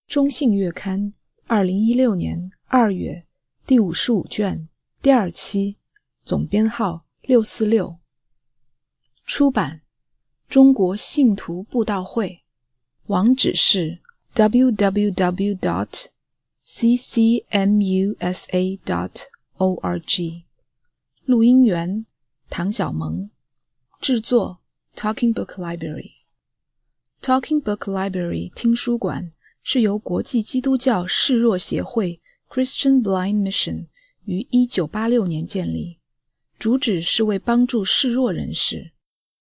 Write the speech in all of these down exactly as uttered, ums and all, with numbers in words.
中信月刊二零一六年二月第五十五卷第二期，总编号六四六。出版中国信徒布道会，网址是 double-u double-u double-u dot c c m u s a dot org。 录音员唐小萌，制作 Talking Book Library。 Talking Book Library 听书馆是由国际基督教视弱协会 Christian Blind Mission 于一九八六年建立，主旨是为帮助视弱人士。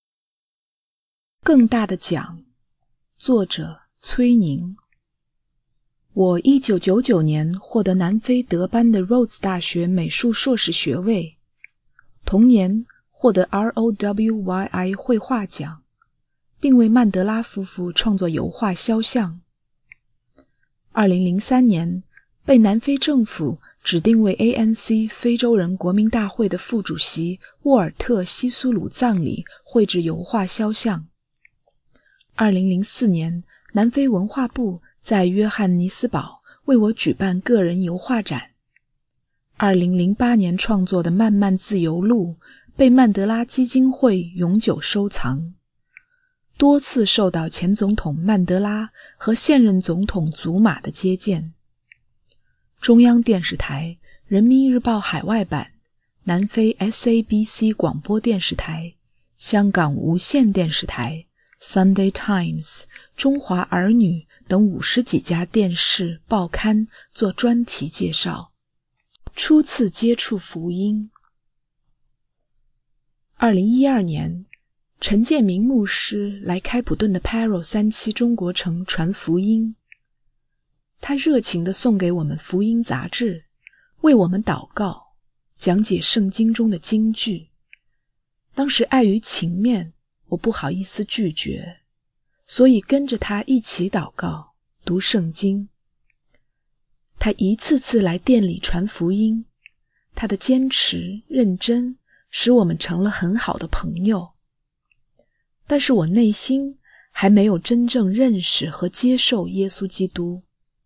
更大的奖，作者崔宁。我一九九九年获得南非德班的 Rhodes 大学美术硕士学位，同年获得 R O W Y I 绘画奖，并为曼德拉夫妇创作油画肖像。二零零三年被南非政府指定为 A N C 非洲人国民大会的副主席沃尔特·西苏鲁葬礼绘制油画肖像。二零零四年南非文化部在约翰尼斯堡为我举办个人油画展。二零零八年创作的《漫漫自由路》被曼德拉基金会永久收藏，多次受到前总统曼德拉和现任总统祖马的接见。中央电视台、人民日报海外版、南非 S A B C 广播电视台、香港无线电视台、Sunday Times、中华儿女等五十几家电视报刊做专题介绍。初次接触福音。二零一二年，陈建明牧师来开普敦的 Paro 三期中国城传福音，他热情地送给我们福音杂志，为我们祷告，讲解圣经中的金句。当时碍于情面，我不好意思拒绝，所以跟着他一起祷告，读圣经。他一次次来店里传福音，他的坚持认真使我们成了很好的朋友。但是我内心还没有真正认识和接受耶稣基督。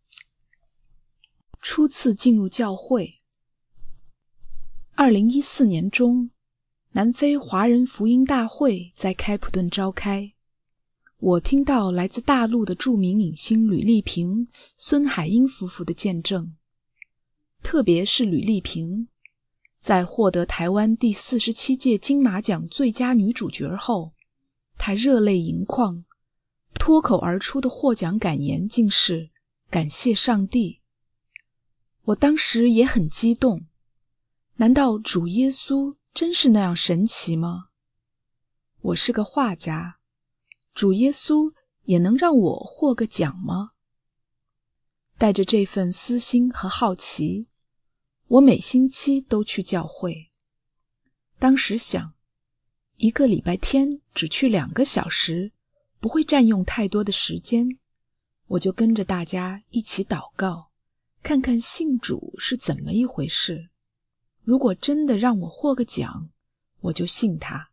初次进入教会。二零一四年中，南非华人福音大会在开普敦召开，我听到来自大陆的著名影星吕丽萍、孙海英夫妇的见证，特别是吕丽萍，在获得台湾第四十七届金马奖最佳女主角后，她热泪盈眶，脱口而出的获奖感言竟是感谢上帝。我当时也很激动，难道主耶稣真是那样神奇吗？我是个画家，主耶稣也能让我获个奖吗？带着这份私心和好奇，我每星期都去教会。当时想，一个礼拜天只去两个小时，不会占用太多的时间，我就跟着大家一起祷告，看看信主是怎么一回事。如果真的让我获个奖，我就信他。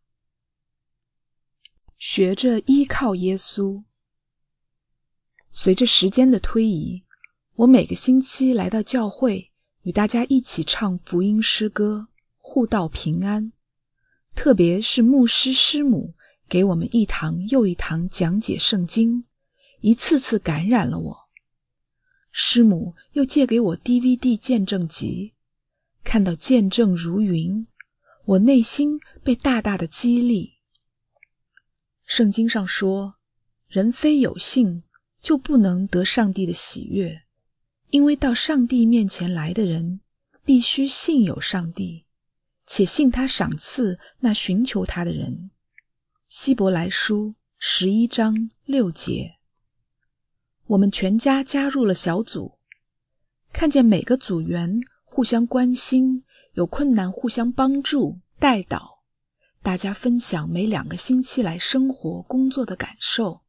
学着依靠耶稣。随着时间的推移，我每个星期来到教会，与大家一起唱福音诗歌，互道平安。特别是牧师师母给我们一堂又一堂讲解圣经，一次次感染了我。师母又借给我 D V D 见证集，看到见证如云，我内心被大大的激励。圣经上说，人非有信就不能得上帝的喜悦，因为到上帝面前来的人必须信有上帝，且信他赏赐那寻求他的人。希伯来书十一章六节。我们全家加入了小组，看见每个组员互相关心，有困难互相帮助代祷，大家分享每两个星期来生活工作的感受，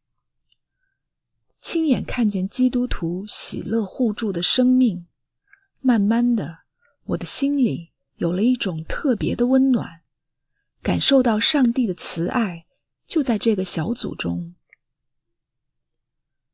亲眼看见基督徒喜乐互助的生命，慢慢的，我的心里有了一种特别的温暖，感受到上帝的慈爱就在这个小组中。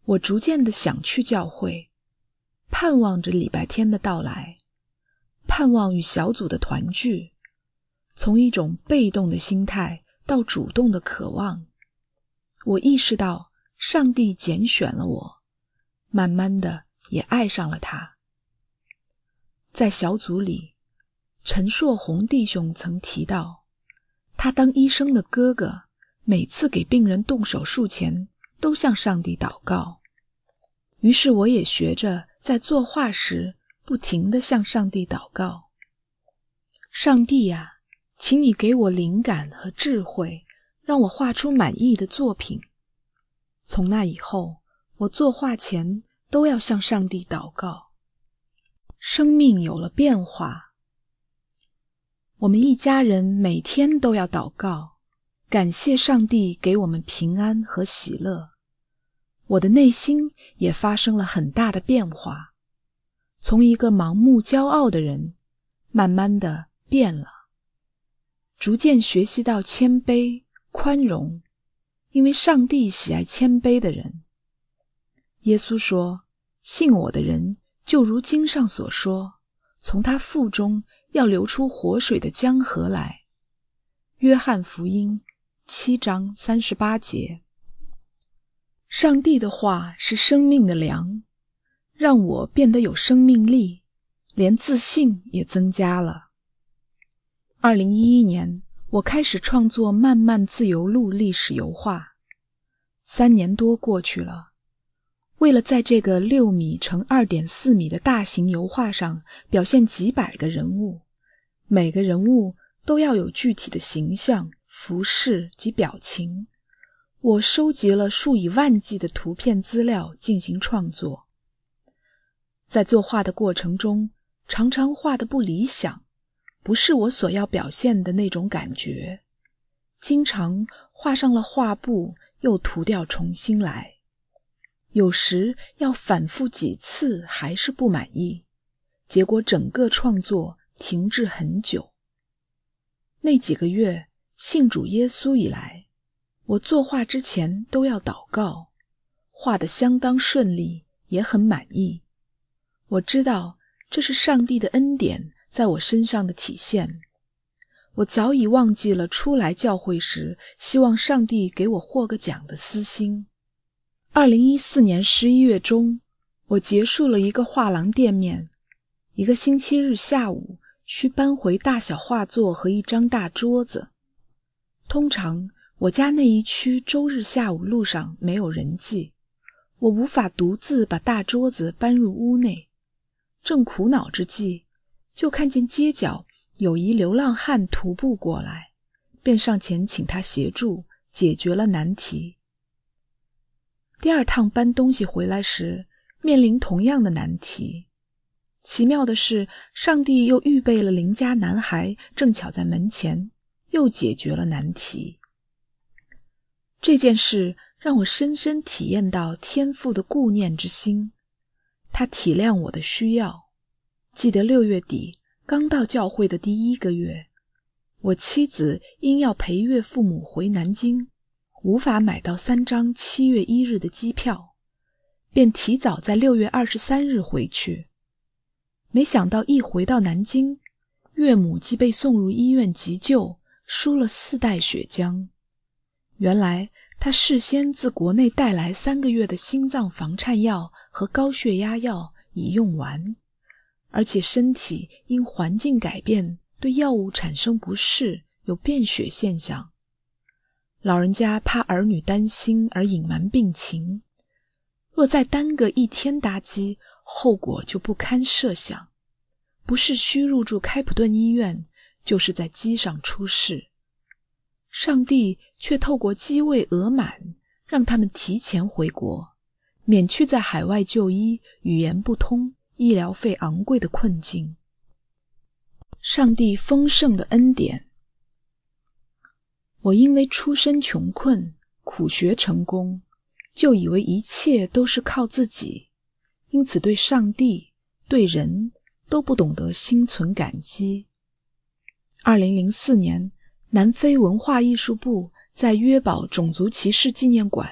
我逐渐地想去教会，盼望着礼拜天的到来，盼望与小组的团聚，从一种被动的心态到主动的渴望。我意识到上帝拣选了我，慢慢的也爱上了他。在小组里，陈硕宏弟兄曾提到，他当医生的哥哥每次给病人动手术前都向上帝祷告。于是我也学着在作画时不停地向上帝祷告。上帝呀，请你给我灵感和智慧，让我画出满意的作品。从那以后，我作画前都要向上帝祷告。生命有了变化。我们一家人每天都要祷告，感谢上帝给我们平安和喜乐。我的内心也发生了很大的变化，从一个盲目骄傲的人，慢慢的变了，逐渐学习到谦卑、宽容，因为上帝喜爱谦卑的人。耶稣说，信我的人，就如经上所说，从他腹中要流出活水的江河来。约翰福音七章三十八节。上帝的话是生命的粮，让我变得有生命力，连自信也增加了。二零一一年，我开始创作《漫漫自由路》历史油画。三年多过去了，为了在这个六米乘二点四米的大型油画上表现几百个人物，每个人物都要有具体的形象、服饰及表情。我收集了数以万计的图片资料进行创作。在作画的过程中，常常画得不理想，不是我所要表现的那种感觉。经常画上了画布，又涂掉重新来。有时要反复几次还是不满意，结果整个创作停滞很久。那几个月信主耶稣以来，我作画之前都要祷告，画得相当顺利，也很满意。我知道这是上帝的恩典在我身上的体现。我早已忘记了初来教会时希望上帝给我获个奖的私心。二零一四年十一月中，我结束了一个画廊店面，一个星期日下午需搬回大小画作和一张大桌子。通常我家那一区周日下午路上没有人迹，我无法独自把大桌子搬入屋内。正苦恼之际，就看见街角有一流浪汉徒步过来，便上前请他协助，解决了难题。第二趟搬东西回来时，面临同样的难题。奇妙的是，上帝又预备了邻家男孩正巧在门前，又解决了难题。这件事让我深深体验到天父的顾念之心，他体谅我的需要。记得六月底刚到教会的第一个月，我妻子因要陪岳父母回南京，无法买到三张七月一日的机票，便提早在六月二十三日回去。没想到一回到南京，岳母即被送入医院急救，输了四袋血浆。原来他事先自国内带来三个月的心脏房颤药和高血压药已用完，而且身体因环境改变对药物产生不适，有便血现象。老人家怕儿女担心而隐瞒病情，若再耽搁一天搭机，后果就不堪设想，不是需入住开普敦医院，就是在机上出事。上帝却透过机位额满，让他们提前回国，免去在海外就医、语言不通、医疗费昂贵的困境。上帝丰盛的恩典。我因为出身穷困，苦学成功，就以为一切都是靠自己，因此对上帝、对人都不懂得心存感激。二零零四年，南非文化艺术部在约堡种族歧视纪念馆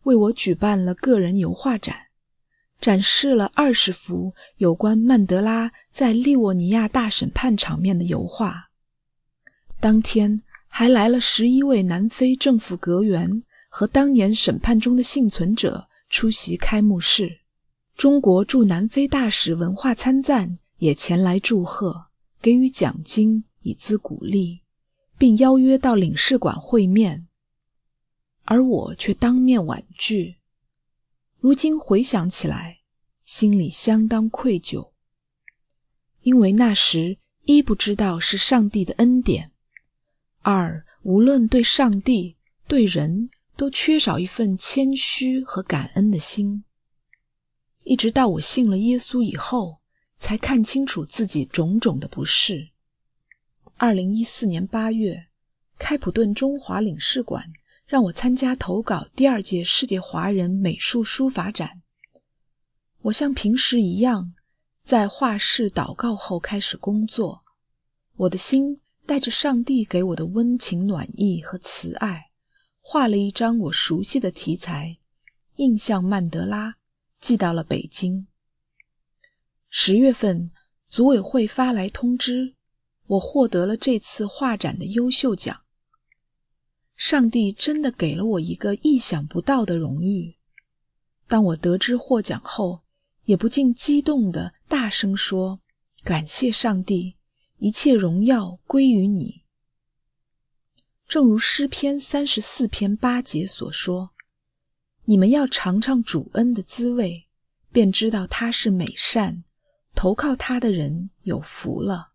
为我举办了个人油画展，展示了二十幅有关曼德拉在利沃尼亚大审判场面的油画。当天还来了十一位南非政府阁员和当年审判中的幸存者出席开幕式。中国驻南非大使文化参赞也前来祝贺，给予奖金以资鼓励，并邀约到领事馆会面，而我却当面婉拒。如今回想起来，心里相当愧疚，因为那时一不知道是上帝的恩典，二无论对上帝对人都缺少一份谦虚和感恩的心。一直到我信了耶稣以后，才看清楚自己种种的不是。二零一四年八月，开普敦中华领事馆让我参加投稿第二届世界华人美术书法展。我像平时一样，在画室祷告后开始工作。我的心带着上帝给我的温情暖意和慈爱，画了一张我熟悉的题材，印象曼德拉，寄到了北京。十月份，组委会发来通知，我获得了这次画展的优秀奖。上帝真的给了我一个意想不到的荣誉。当我得知获奖后，也不禁激动地大声说：感谢上帝，一切荣耀归于你。正如诗篇三十四篇八节所说，你们要尝尝主恩的滋味，便知道他是美善，投靠他的人有福了。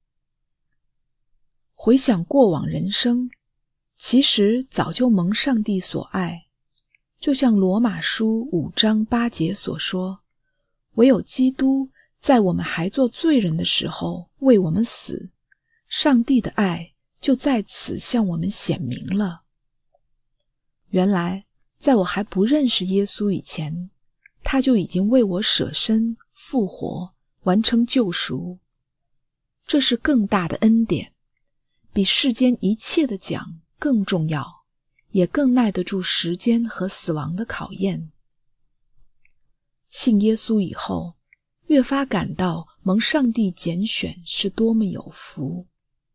回想过往人生，其实早就蒙上帝所爱，就像罗马书五章八节所说，唯有基督在我们还做罪人的时候为我们死，上帝的爱就在此向我们显明了。原来在我还不认识耶稣以前，他就已经为我舍身复活，完成救赎。这是更大的恩典，比世间一切的奖更重要，也更耐得住时间和死亡的考验。信耶稣以后，越发感到蒙上帝拣选是多么有福。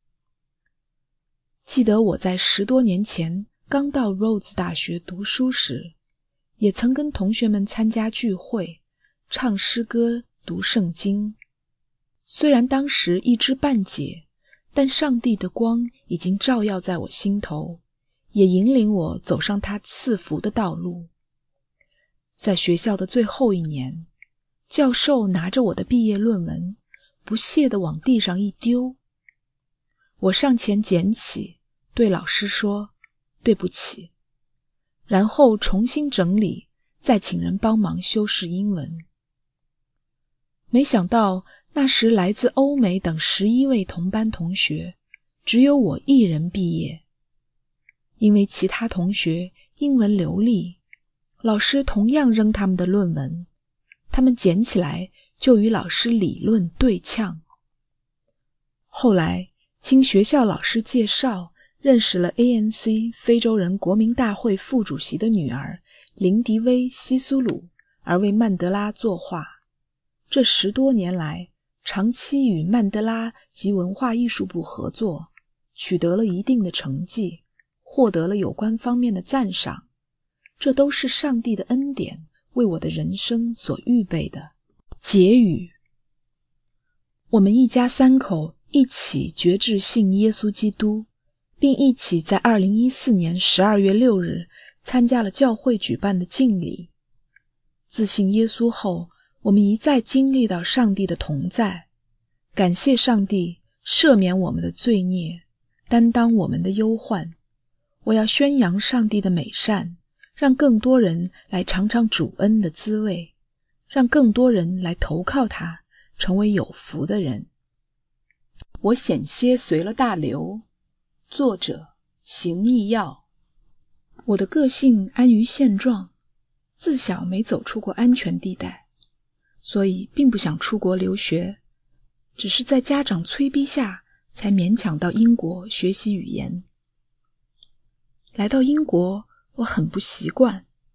记得我在十多年前刚到 Rhodes 大学读书时，也曾跟同学们参加聚会，唱诗歌，读圣经。虽然当时一知半解，但上帝的光已经照耀在我心头，也引领我走上他赐福的道路。在学校的最后一年，教授拿着我的毕业论文，不屑地往地上一丢。我上前捡起，对老师说：对不起。然后重新整理，再请人帮忙修饰英文。没想到那时来自欧美等十一位同班同学，只有我一人毕业。因为其他同学英文流利，老师同样扔他们的论文，他们捡起来就与老师理论对呛。后来经学校老师介绍，认识了 A N C 非洲人国民大会副主席的女儿林迪威·西苏鲁，而为曼德拉作画。这十多年来，长期与曼德拉及文化艺术部合作，取得了一定的成绩，获得了有关方面的赞赏。这都是上帝的恩典为我的人生所预备的。结语：我们一家三口一起决志信耶稣基督，并一起在二零一四年十二月六日参加了教会举办的敬礼。自信耶稣后，我们一再经历到上帝的同在，感谢上帝赦免我们的罪孽，担当我们的忧患。我要宣扬上帝的美善，让更多人来尝尝主恩的滋味，让更多人来投靠他，成为有福的人。我险些随了大流。作者：邢义耀。我的个性安于现状，自小没走出过安全地带，所以并不想出国留学，只是在家长催逼下才勉强到英国学习语言。来到英国，我很不习惯，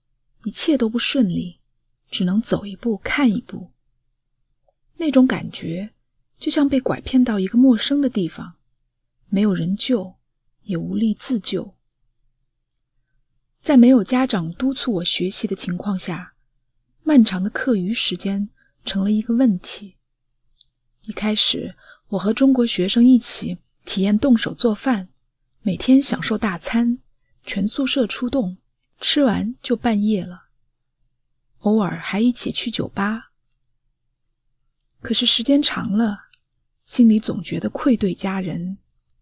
一切都不顺利，只能走一步看一步。那种感觉就像被拐骗到一个陌生的地方，没有人救，也无力自救。在没有家长督促我学习的情况下，漫长的课余时间成了一个问题。一开始，我和中国学生一起体验动手做饭，每天享受大餐，全宿舍出动，吃完就半夜了。偶尔还一起去酒吧。可是时间长了，心里总觉得愧对家人。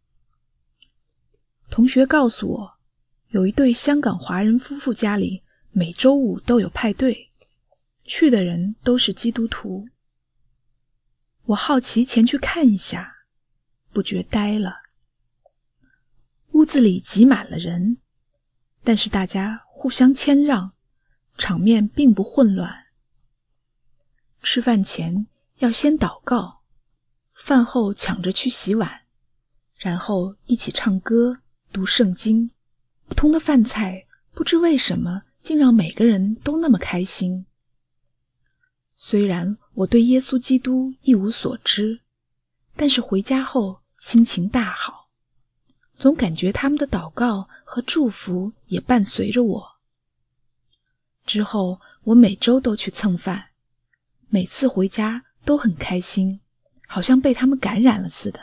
同学告诉我，有一对香港华人夫妇家里每周五都有派对，去的人都是基督徒。我好奇前去看一下，不觉呆了。屋子里挤满了人，但是大家互相谦让，场面并不混乱。吃饭前要先祷告，饭后抢着去洗碗，然后一起唱歌、读圣经。普通的饭菜不知为什么竟让每个人都那么开心。虽然我对耶稣基督一无所知，但是回家后心情大好，总感觉他们的祷告和祝福也伴随着我。之后我每周都去蹭饭，每次回家都很开心，好像被他们感染了似的。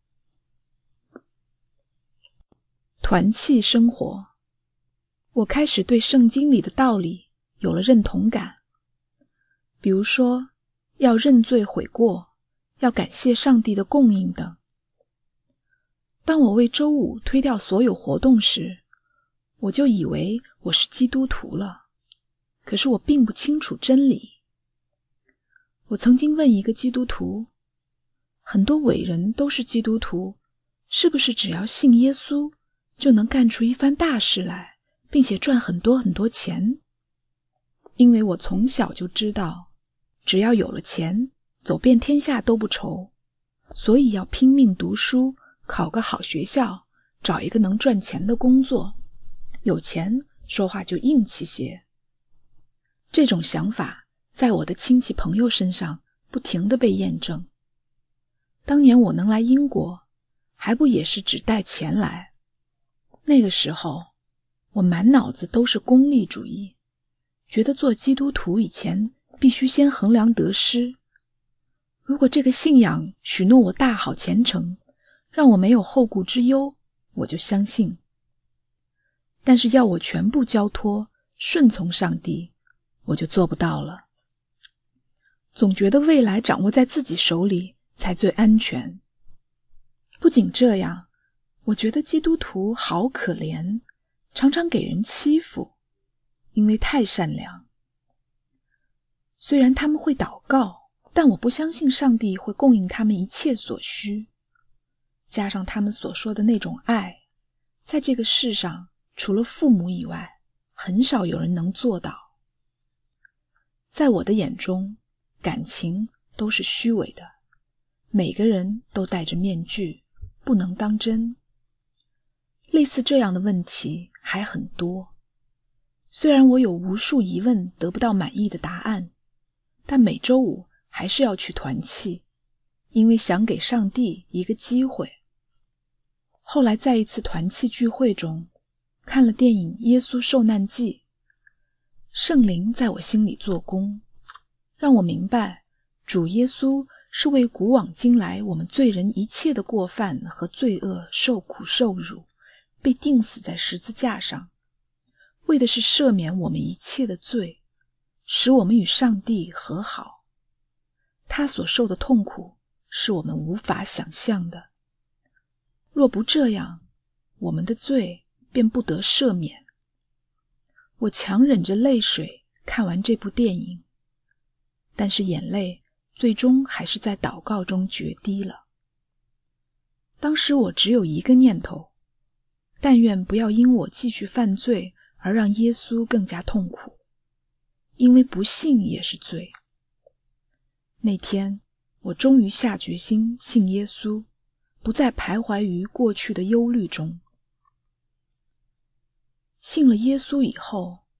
团契生活，我开始对圣经里的道理有了认同感。比如说，要认罪悔过，要感谢上帝的供应等。当我为周五推掉所有活动时，我就以为我是基督徒了，可是我并不清楚真理。我曾经问一个基督徒，很多伟人都是基督徒，是不是只要信耶稣就能干出一番大事来，并且赚很多很多钱？因为我从小就知道，只要有了钱，走遍天下都不愁，所以要拼命读书，考个好学校，找一个能赚钱的工作，有钱说话就硬气些。这种想法在我的亲戚朋友身上不停地被验证。当年我能来英国，还不也是只带钱来？那个时候，我满脑子都是功利主义，觉得做基督徒以前必须先衡量得失。如果这个信仰许诺我大好前程，让我没有后顾之忧，我就相信。但是要我全部交托，顺从上帝，我就做不到了。总觉得未来掌握在自己手里才最安全。不仅这样，我觉得基督徒好可怜，常常给人欺负，因为太善良。虽然他们会祷告，但我不相信上帝会供应他们一切所需。加上他们所说的那种爱，在这个世上除了父母以外，很少有人能做到。在我的眼中，感情都是虚伪的，每个人都戴着面具，不能当真。类似这样的问题还很多。虽然我有无数疑问得不到满意的答案，但每周五还是要去团契，因为想给上帝一个机会。后来在一次团契聚会中，看了电影《耶稣受难记》，圣灵在我心里做工，让我明白主耶稣是为古往今来我们罪人一切的过犯和罪恶受苦受辱，被钉死在十字架上，为的是赦免我们一切的罪，使我们与上帝和好。他所受的痛苦是我们无法想象的。若不这样，我们的罪便不得赦免。我强忍着泪水看完这部电影，但是眼泪最终还是在祷告中决堤了。当时我只有一个念头，但愿不要因我继续犯罪而让耶稣更加痛苦，因为不信也是罪。那天我终于下决心信耶稣，不再徘徊于过去的忧虑中。信了耶稣以后，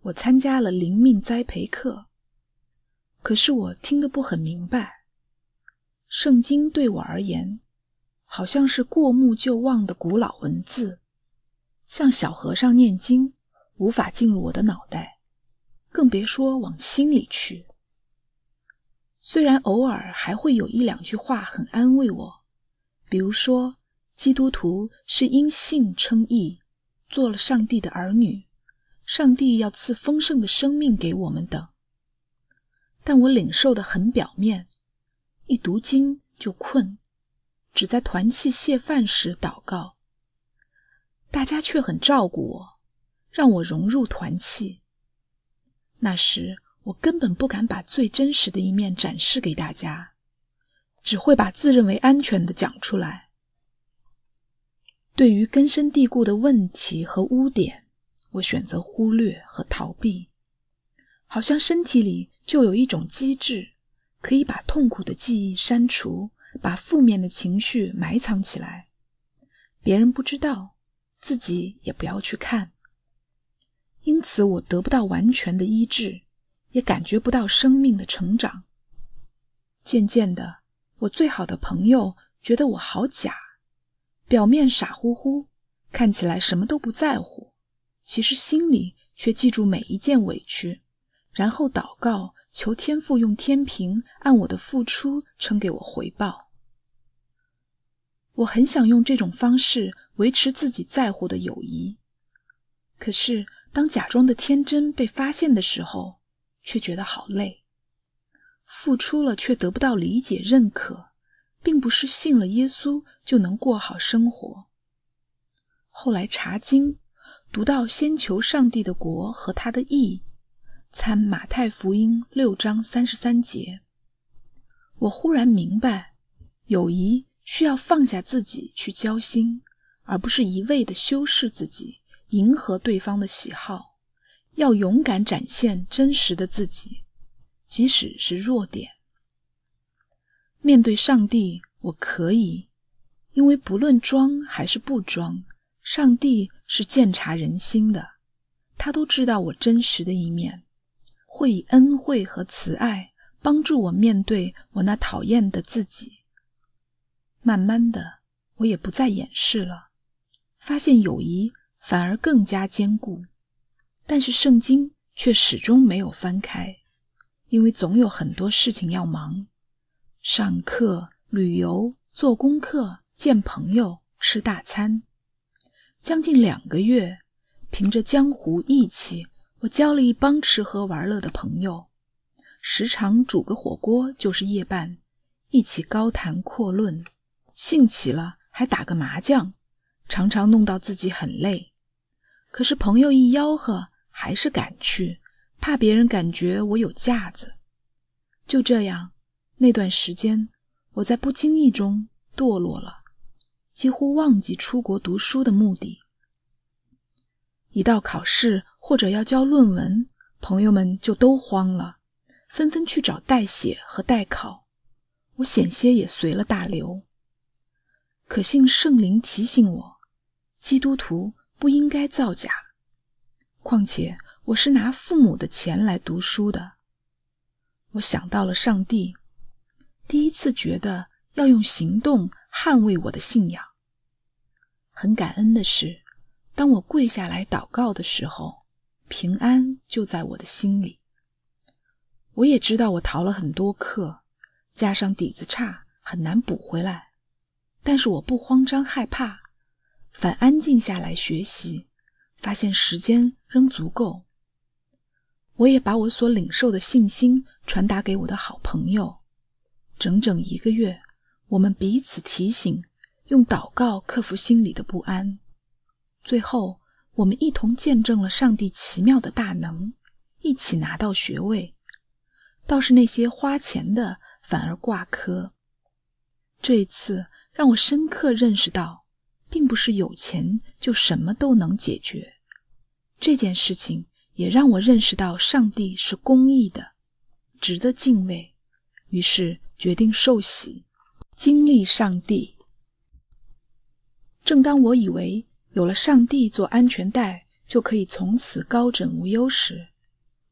我参加了灵命栽培课，可是我听得不很明白。圣经对我而言，好像是过目就忘的古老文字，像小和尚念经，无法进入我的脑袋，更别说往心里去。虽然偶尔还会有一两句话很安慰我，比如说基督徒是因信称义，做了上帝的儿女，上帝要赐丰盛的生命给我们等，但我领受的很表面，一读经就困，只在团契谢饭时祷告。大家却很照顾我，让我融入团契。那时我根本不敢把最真实的一面展示给大家，只会把自认为安全的讲出来。对于根深蒂固的问题和污点，我选择忽略和逃避，好像身体里就有一种机制，可以把痛苦的记忆删除，把负面的情绪埋藏起来，别人不知道，自己也不要去看。因此我得不到完全的医治，也感觉不到生命的成长。渐渐的，我最好的朋友觉得我好假，表面傻乎乎，看起来什么都不在乎，其实心里却记住每一件委屈，然后祷告求天父用天平按我的付出称给我回报。我很想用这种方式维持自己在乎的友谊，可是当假装的天真被发现的时候，却觉得好累。付出了却得不到理解认可，并不是信了耶稣就能过好生活。后来查经，读到先求上帝的国和他的义，参马太福音六章三十三节，我忽然明白，友谊需要放下自己去交心，而不是一味地修饰自己，迎合对方的喜好，要勇敢展现真实的自己，即使是弱点。面对上帝，我可以，因为不论装还是不装，上帝是鉴察人心的，他都知道我真实的一面，会以恩惠和慈爱帮助我面对我那讨厌的自己。慢慢的，我也不再掩饰了，发现友谊反而更加坚固，但是圣经却始终没有翻开，因为总有很多事情要忙，上课、旅游、做功课、见朋友、吃大餐。将近两个月，凭着江湖义气，我交了一帮吃喝玩乐的朋友，时常煮个火锅就是夜半，一起高谈阔论，兴起了还打个麻将，常常弄到自己很累。可是朋友一吆喝，还是赶去，怕别人感觉我有架子。就这样，那段时间，我在不经意中堕落了，几乎忘记出国读书的目的。一到考试或者要交论文，朋友们就都慌了，纷纷去找代写和代考，我险些也随了大流。可幸圣灵提醒我，基督徒不应该造假，况且我是拿父母的钱来读书的。我想到了上帝，第一次觉得要用行动捍卫我的信仰。很感恩的是，当我跪下来祷告的时候，平安就在我的心里。我也知道我逃了很多课，加上底子差，很难补回来，但是我不慌张害怕，反安静下来学习，发现时间仍足够。我也把我所领受的信心传达给我的好朋友，整整一个月，我们彼此提醒，用祷告克服心里的不安。最后，我们一同见证了上帝奇妙的大能，一起拿到学位。倒是那些花钱的反而挂科。这一次让我深刻认识到，并不是有钱就什么都能解决。这件事情也让我认识到上帝是公义的，值得敬畏，于是决定受洗，经历上帝。正当我以为有了上帝做安全带就可以从此高枕无忧时，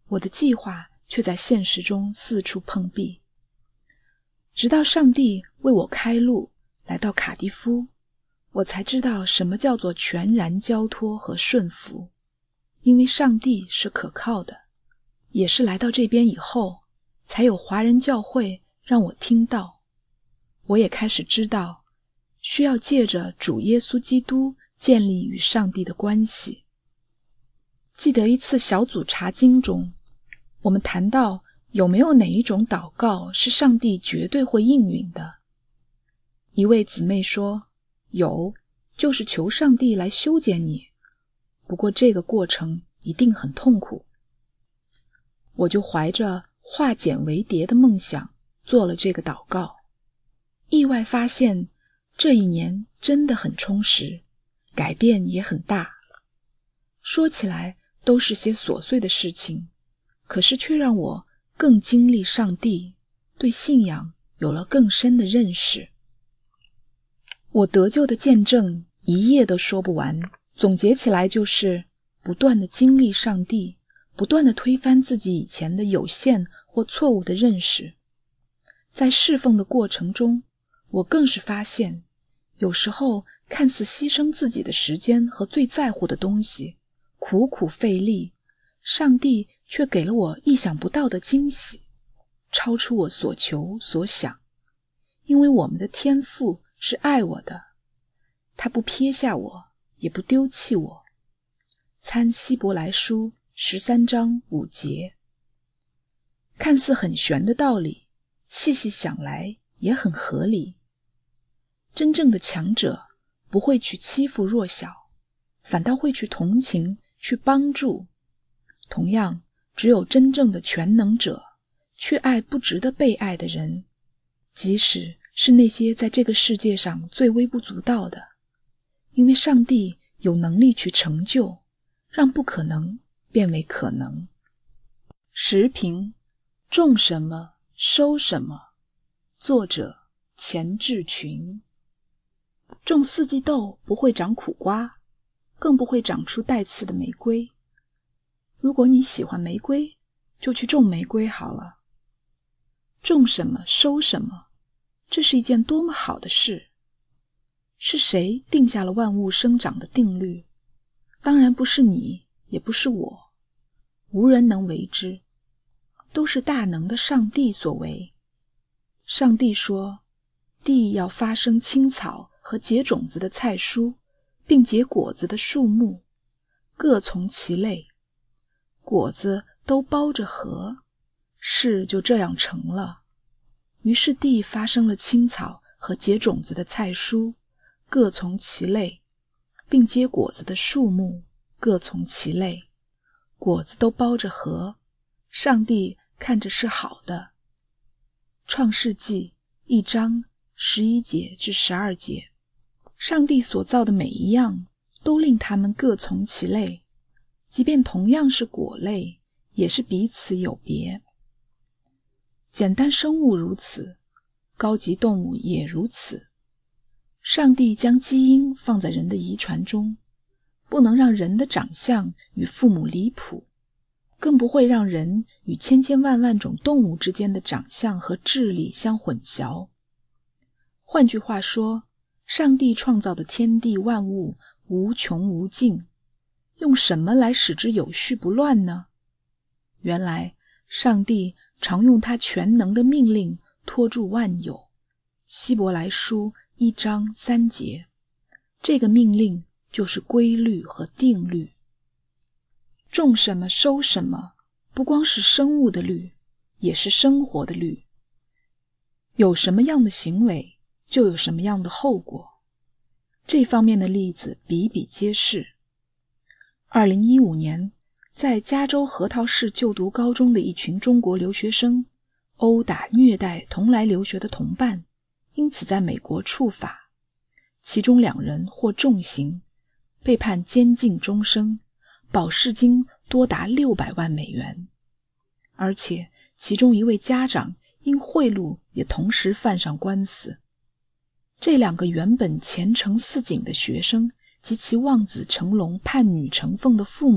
我的计划却在现实中四处碰壁。直到上帝为我开路，来到卡迪夫，我才知道什么叫做全然交托和顺服。因为上帝是可靠的，也是来到这边以后，才有华人教会让我听到。我也开始知道，需要借着主耶稣基督建立与上帝的关系。记得一次小组查经中，我们谈到有没有哪一种祷告是上帝绝对会应允的。一位姊妹说，有，就是求上帝来修剪你，不过这个过程一定很痛苦。我就怀着化茧为蝶的梦想做了这个祷告，意外发现这一年真的很充实，改变也很大。说起来都是些琐碎的事情，可是却让我更经历上帝，对信仰有了更深的认识。我得救的见证一夜都说不完，总结起来就是不断的经历上帝，不断的推翻自己以前的有限或错误的认识。在侍奉的过程中，我更是发现，有时候看似牺牲自己的时间和最在乎的东西，苦苦费力，上帝却给了我意想不到的惊喜，超出我所求所想。因为我们的天父是爱我的，他不撇下我，也不丢弃我。参希伯来书十三章五节。看似很玄的道理，细细想来也很合理。真正的强者不会去欺负弱小，反倒会去同情，去帮助。同样，只有真正的全能者去爱不值得被爱的人，即使是那些在这个世界上最微不足道的，因为上帝有能力去成就，让不可能变为可能。时评：种什么收什么。作者：钱志群。种四季豆不会长苦瓜，更不会长出带刺的玫瑰。如果你喜欢玫瑰，就去种玫瑰好了。种什么收什么，这是一件多么好的事！是谁定下了万物生长的定律？当然不是你，也不是我，无人能为之，都是大能的上帝所为。上帝说，地要发生青草和结种子的菜蔬，并结果子的树木，各从其类，果子都包着核，事就这样成了。于是地发生了青草和结种子的菜蔬，各从其类，并结果子的树木，各从其类，果子都包着核，上帝看着是好的。创世纪一章十一节至十二节。上帝所造的每一样都令他们各从其类，即便同样是果类，也是彼此有别。简单生物如此，高级动物也如此。上帝将基因放在人的遗传中，不能让人的长相与父母离谱，更不会让人与千千万万种动物之间的长相和智力相混淆。换句话说，上帝创造的天地万物无穷无尽，用什么来使之有序不乱呢？原来，上帝常用他全能的命令托住万有。希伯来书一章三节，这个命令就是规律和定律。种什么收什么，不光是生物的律，也是生活的律。有什么样的行为，就有什么样的后果。这方面的例子比比皆是。二零一五年，在加州核桃市就读高中的一群中国留学生殴打虐待同来留学的同伴，因此在美国处罚，其中两人获重刑，被判监禁终生，保释金多达六百万美元。而且其中一位家长因贿赂也同时犯上官司。这两个原本前程似锦的学生及其望子成龙盼女成凤的父母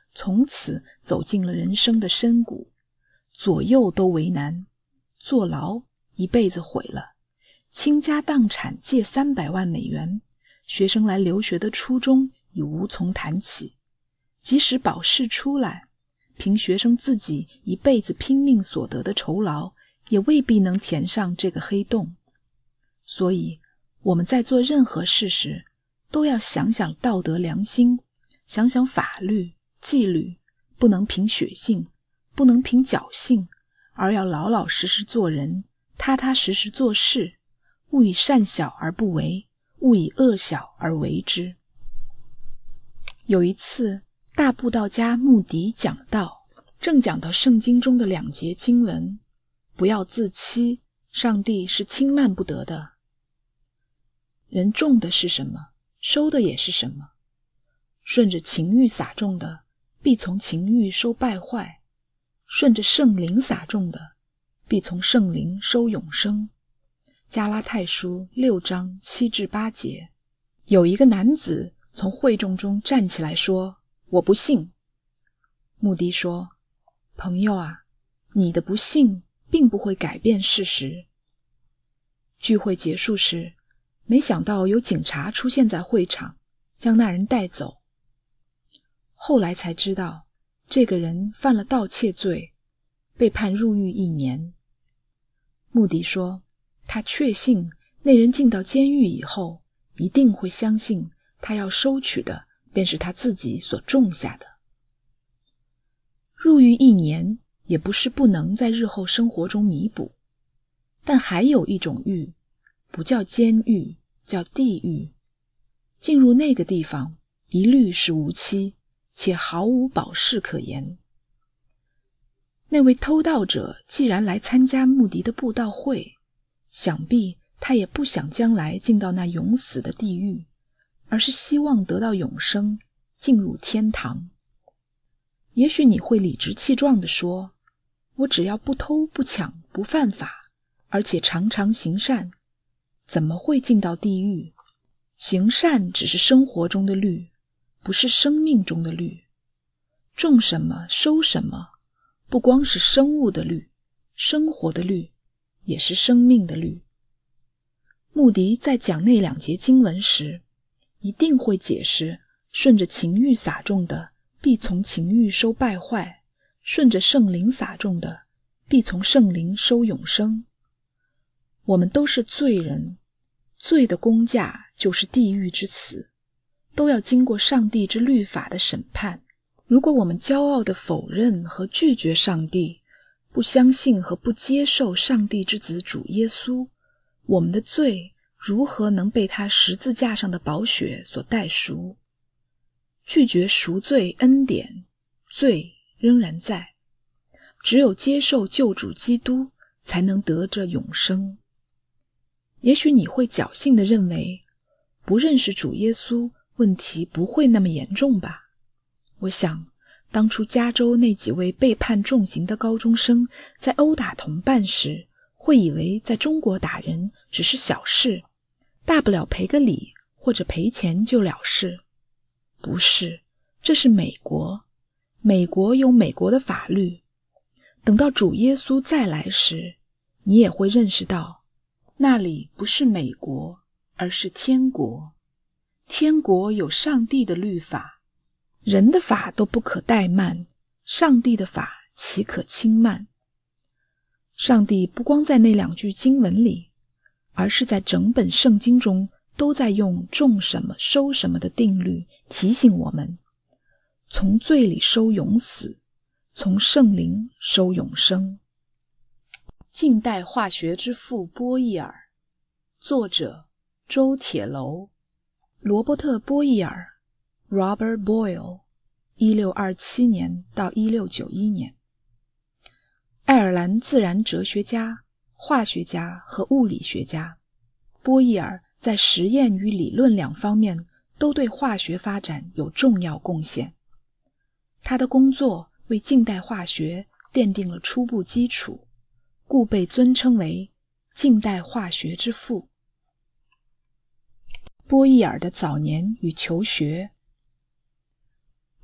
从此走进了人生的深谷，左右都为难，坐牢一辈子毁了，倾家荡产借三百万美元，学生来留学的初衷已无从谈起，即使保释出来，凭学生自己一辈子拼命所得的酬劳，也未必能填上这个黑洞。所以我们在做任何事时，都要想想道德良心，想想法律纪律，不能凭血性，不能凭侥幸，而要老老实实做人，踏踏实实做事，勿以善小而不为，勿以恶小而为之。有一次，大布道家穆迪讲道，正讲到圣经中的两节经文，不要自欺，上帝是轻慢不得的。人种的是什么，收的也是什么。顺着情欲撒种的，必从情欲收败坏；顺着圣灵撒种的，必从圣灵收永生。加拉太书六章七至八节。有一个男子从会众中站起来说：“我不信。”穆迪说：“朋友啊，你的不信并不会改变事实。”聚会结束时，没想到有警察出现在会场，将那人带走。后来才知道，这个人犯了盗窃罪，被判入狱一年。穆迪说，他确信那人进到监狱以后，一定会相信他要收取的便是他自己所种下的。入狱一年也不是不能在日后生活中弥补，但还有一种狱，不叫监狱，叫地狱。进入那个地方，一律是无期，且毫无保释可言。那位偷盗者既然来参加穆迪的布道会，想必他也不想将来进到那永死的地狱，而是希望得到永生，进入天堂。也许你会理直气壮地说，我只要不偷不抢不犯法，而且常常行善，怎么会进到地狱？行善只是生活中的律，不是生命中的律。种什么收什么，不光是生物的律，生活的律也是生命的律。穆迪在讲那两节经文时，一定会解释，顺着情欲撒种的，必从情欲收败坏；顺着圣灵撒种的，必从圣灵收永生。我们都是罪人，罪的工价就是地狱之死，都要经过上帝之律法的审判。如果我们骄傲地否认和拒绝上帝，不相信和不接受上帝之子主耶稣，我们的罪如何能被他十字架上的宝血所代赎？拒绝赎罪恩典，罪仍然在。只有接受救主基督，才能得着永生。也许你会侥幸地认为，不认识主耶稣，问题不会那么严重吧？我想，当初加州那几位被判重刑的高中生在殴打同伴时，会以为在中国打人只是小事，大不了赔个礼或者赔钱就了事。不是，这是美国，美国有美国的法律。等到主耶稣再来时，你也会认识到，那里不是美国，而是天国。天国有上帝的律法，人的法都不可怠慢，上帝的法岂可轻慢？上帝不光在那两句经文里，而是在整本圣经中都在用种什么收什么的定律提醒我们，从罪里收永死，从圣灵收永生。近代化学之父波义耳，作者周铁楼，罗伯特·波义耳 Robert Boyle， 一六二七年到一六九一年。爱尔兰自然哲学家、化学家和物理学家。波义耳在实验与理论两方面都对化学发展有重要贡献。他的工作为近代化学奠定了初步基础，故被尊称为近代化学之父。波义耳的早年与求学。波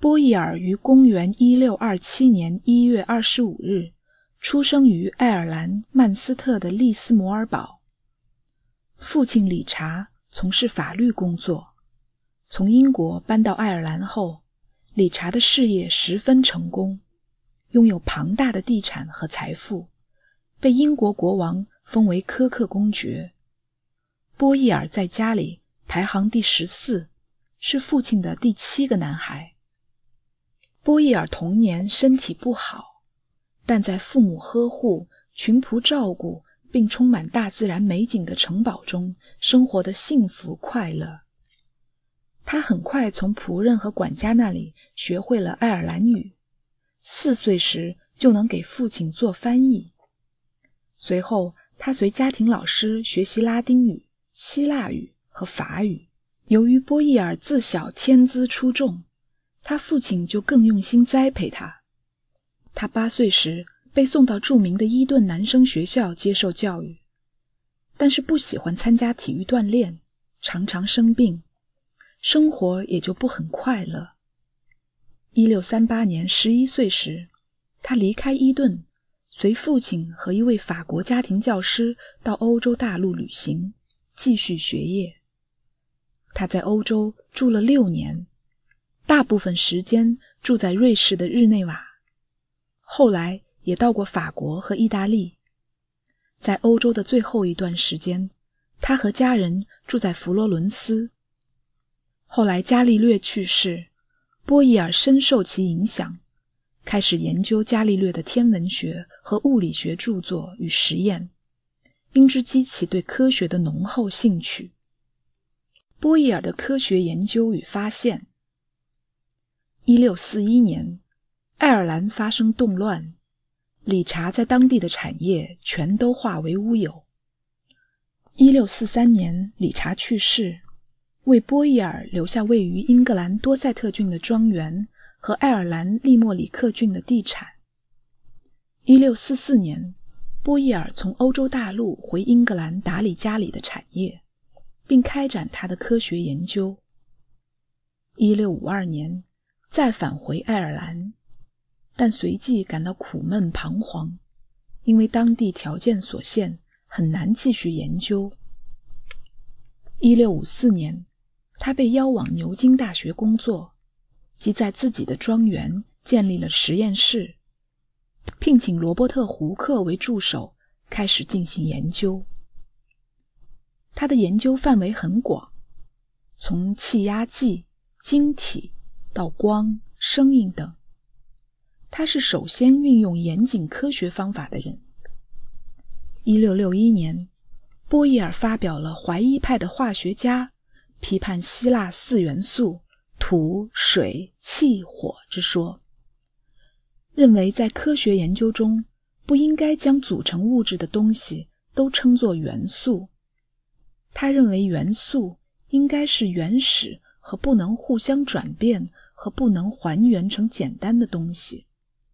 波义尔于公元一六二七年一月二十五日出生于爱尔兰曼斯特的利斯摩尔堡。父亲理查从事法律工作，从英国搬到爱尔兰后，理查的事业十分成功，拥有庞大的地产和财富，被英国国王封为科克公爵。波义尔在家里排行第十四，是父亲的第七个男孩。波义尔童年身体不好，但在父母呵护、群仆照顾并充满大自然美景的城堡中生活得幸福快乐。他很快从仆人和管家那里学会了爱尔兰语，四岁时就能给父亲做翻译。随后他随家庭老师学习拉丁语、希腊语和法语。由于波义尔自小天资出众，他父亲就更用心栽培他。他八岁时被送到著名的伊顿男生学校接受教育，但是不喜欢参加体育锻炼，常常生病，生活也就不很快乐。一六三八年十一岁时，他离开伊顿，随父亲和一位法国家庭教师到欧洲大陆旅行，继续学业。他在欧洲住了六年，大部分时间住在瑞士的日内瓦，后来也到过法国和意大利。在欧洲的最后一段时间，他和家人住在佛罗伦斯。后来伽利略去世，波义尔深受其影响，开始研究伽利略的天文学和物理学著作与实验，因之激起对科学的浓厚兴趣。波义尔的科学研究与发现。一六四一年，爱尔兰发生动乱，理查在当地的产业全都化为乌有。一六四三年，理查去世，为波义尔留下位于英格兰多塞特郡的庄园和爱尔兰利莫里克郡的地产。一六四四年，波义尔从欧洲大陆回英格兰打理家里的产业，并开展他的科学研究。一六五二年，再返回爱尔兰，但随即感到苦闷彷徨，因为当地条件所限，很难继续研究。一六五四年，他被邀往牛津大学工作，即在自己的庄园建立了实验室，聘请罗伯特·胡克为助手，开始进行研究。他的研究范围很广，从气压计、晶体到光、声音等。他是首先运用严谨科学方法的人。一六六一年，波义尔发表了怀疑派的化学家批判希腊四元素土、水、气、火之说，认为在科学研究中不应该将组成物质的东西都称作元素。他认为元素应该是原始和不能互相转变和不能还原成简单的东西。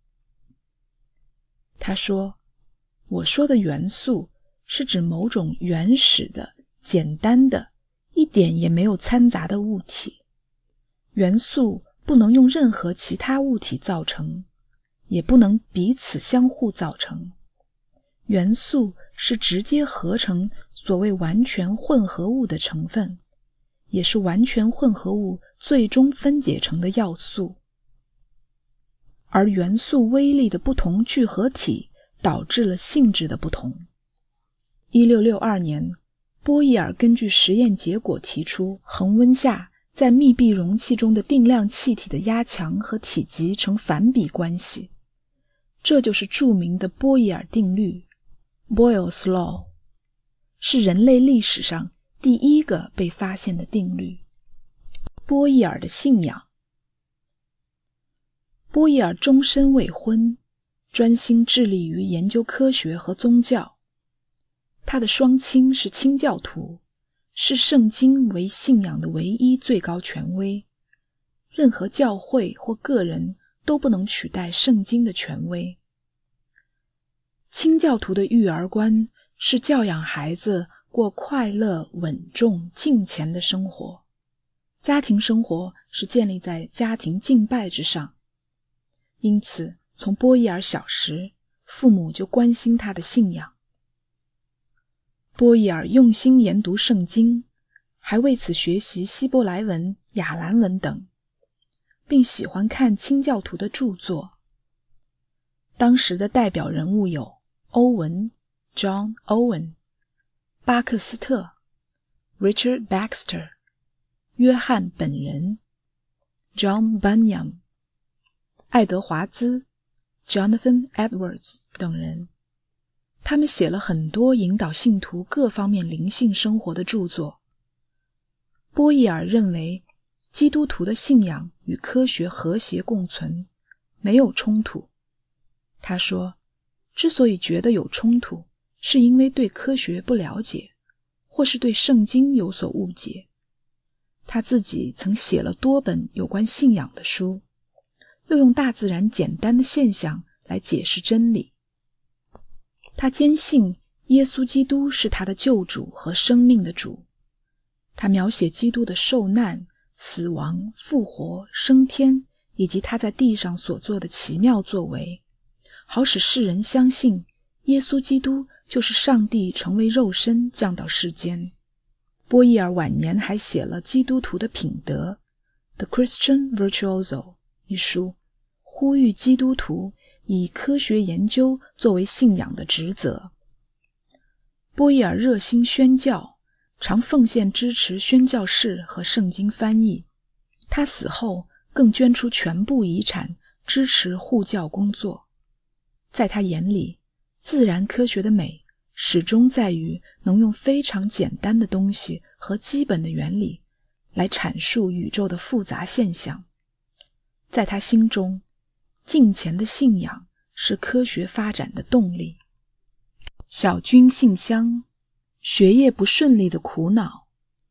他说，我说的元素是指某种原始的、简单的、一点也没有掺杂的物体。元素不能用任何其他物体造成，也不能彼此相互造成。元素是直接合成所谓完全混合物的成分，也是完全混合物最终分解成的要素。而元素微粒的不同聚合体导致了性质的不同。一六六二年，波义尔根据实验结果提出恒温下在密闭容器中的定量气体的压强和体积成反比关系，这就是著名的波义尔定律 Boyle's Law， 是人类历史上第一个被发现的定律。波义尔的信仰。波义尔终身未婚，专心致力于研究科学和宗教。他的双亲是清教徒，视圣经为信仰的唯一最高权威，任何教会或个人都不能取代圣经的权威。清教徒的育儿观是教养孩子过快乐、稳重、敬虔的生活， 家庭生活是建立在家庭敬拜之上，因此从波伊尔小时，父母就关心他的信仰。波伊尔用心研读圣经，还为此学习希伯来文、亚兰文等，并喜欢看清教徒的著作。当时的代表人物有欧文 John Owen、 巴克斯特 Richard Baxter、 约翰本人 John Bunyan、 爱德华兹 Jonathan Edwards 等人。他们写了很多引导信徒各方面灵性生活的著作。波伊尔认为基督徒的信仰与科学和谐共存，没有冲突。他说，之所以觉得有冲突，是因为对科学不了解，或是对圣经有所误解。他自己曾写了多本有关信仰的书，又用大自然简单的现象来解释真理。他坚信耶稣基督是他的救主和生命的主。他描写基督的受难、死亡、复活、升天，以及他在地上所做的奇妙作为，好使世人相信耶稣基督就是上帝成为肉身降到世间。波伊尔晚年还写了《基督徒的品德》The Christian Virtuoso 一书，呼吁基督徒以科学研究作为信仰的职责。波伊尔热心宣教，常奉献支持宣教士和圣经翻译。他死后更捐出全部遗产支持护教工作。在他眼里，自然科学的美始终在于能用非常简单的东西和基本的原理来阐述宇宙的复杂现象。在他心中，敬虔的信仰是科学发展的动力。小军信箱，学业不顺利的苦恼。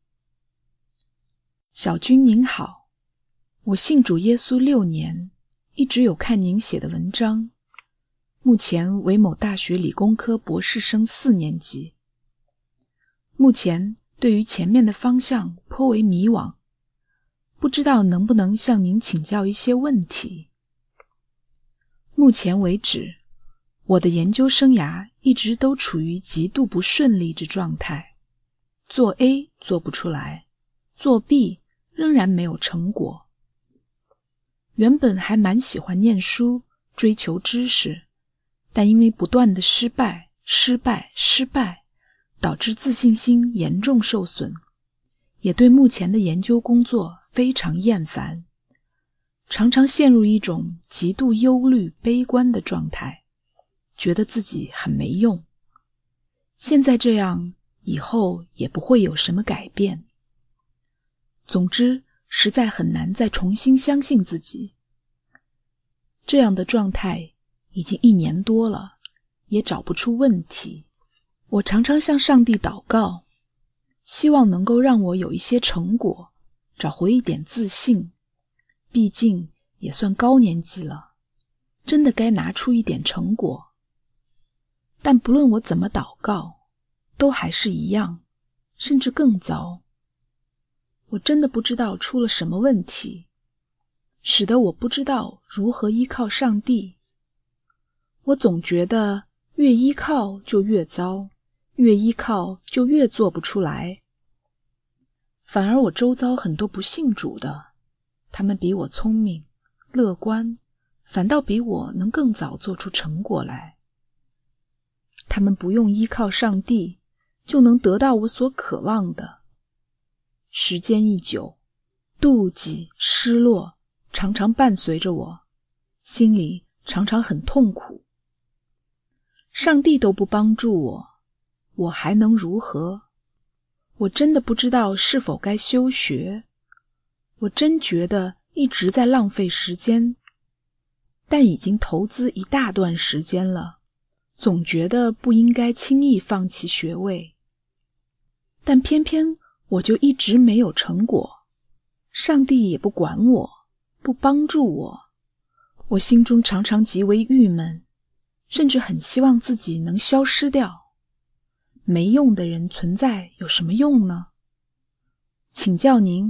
小军您好，我信主耶稣六年，一直有看您写的文章，目前为某大学理工科博士生四年级。目前对于前面的方向颇为迷惘，不知道能不能向您请教一些问题。目前为止，我的研究生涯一直都处于极度不顺利之状态，做 A 做不出来，做 B 仍然没有成果。原本还蛮喜欢念书，追求知识，但因为不断的失败、失败、失败，导致自信心严重受损，也对目前的研究工作非常厌烦，常常陷入一种极度忧虑、悲观的状态，觉得自己很没用。现在这样，以后也不会有什么改变。总之，实在很难再重新相信自己。这样的状态已经一年多了，也找不出问题。我常常向上帝祷告，希望能够让我有一些成果，找回一点自信。毕竟也算高年级了，真的该拿出一点成果。但不论我怎么祷告，都还是一样，甚至更糟。我真的不知道出了什么问题，使得我不知道如何依靠上帝。我总觉得越依靠就越糟，越依靠就越做不出来。反而我周遭很多不信主的，他们比我聪明、乐观，反倒比我能更早做出成果来。他们不用依靠上帝，就能得到我所渴望的。时间一久，妒忌、失落常常伴随着我，心里常常很痛苦。上帝都不帮助我，我还能如何？我真的不知道是否该休学。我真觉得一直在浪费时间，但已经投资一大段时间了，总觉得不应该轻易放弃学位。但偏偏我就一直没有成果，上帝也不管我，不帮助我。我心中常常极为郁闷，甚至很希望自己能消失掉。没用的人存在有什么用呢？请教您，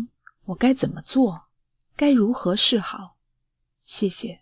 我该怎么做？该如何是好？谢谢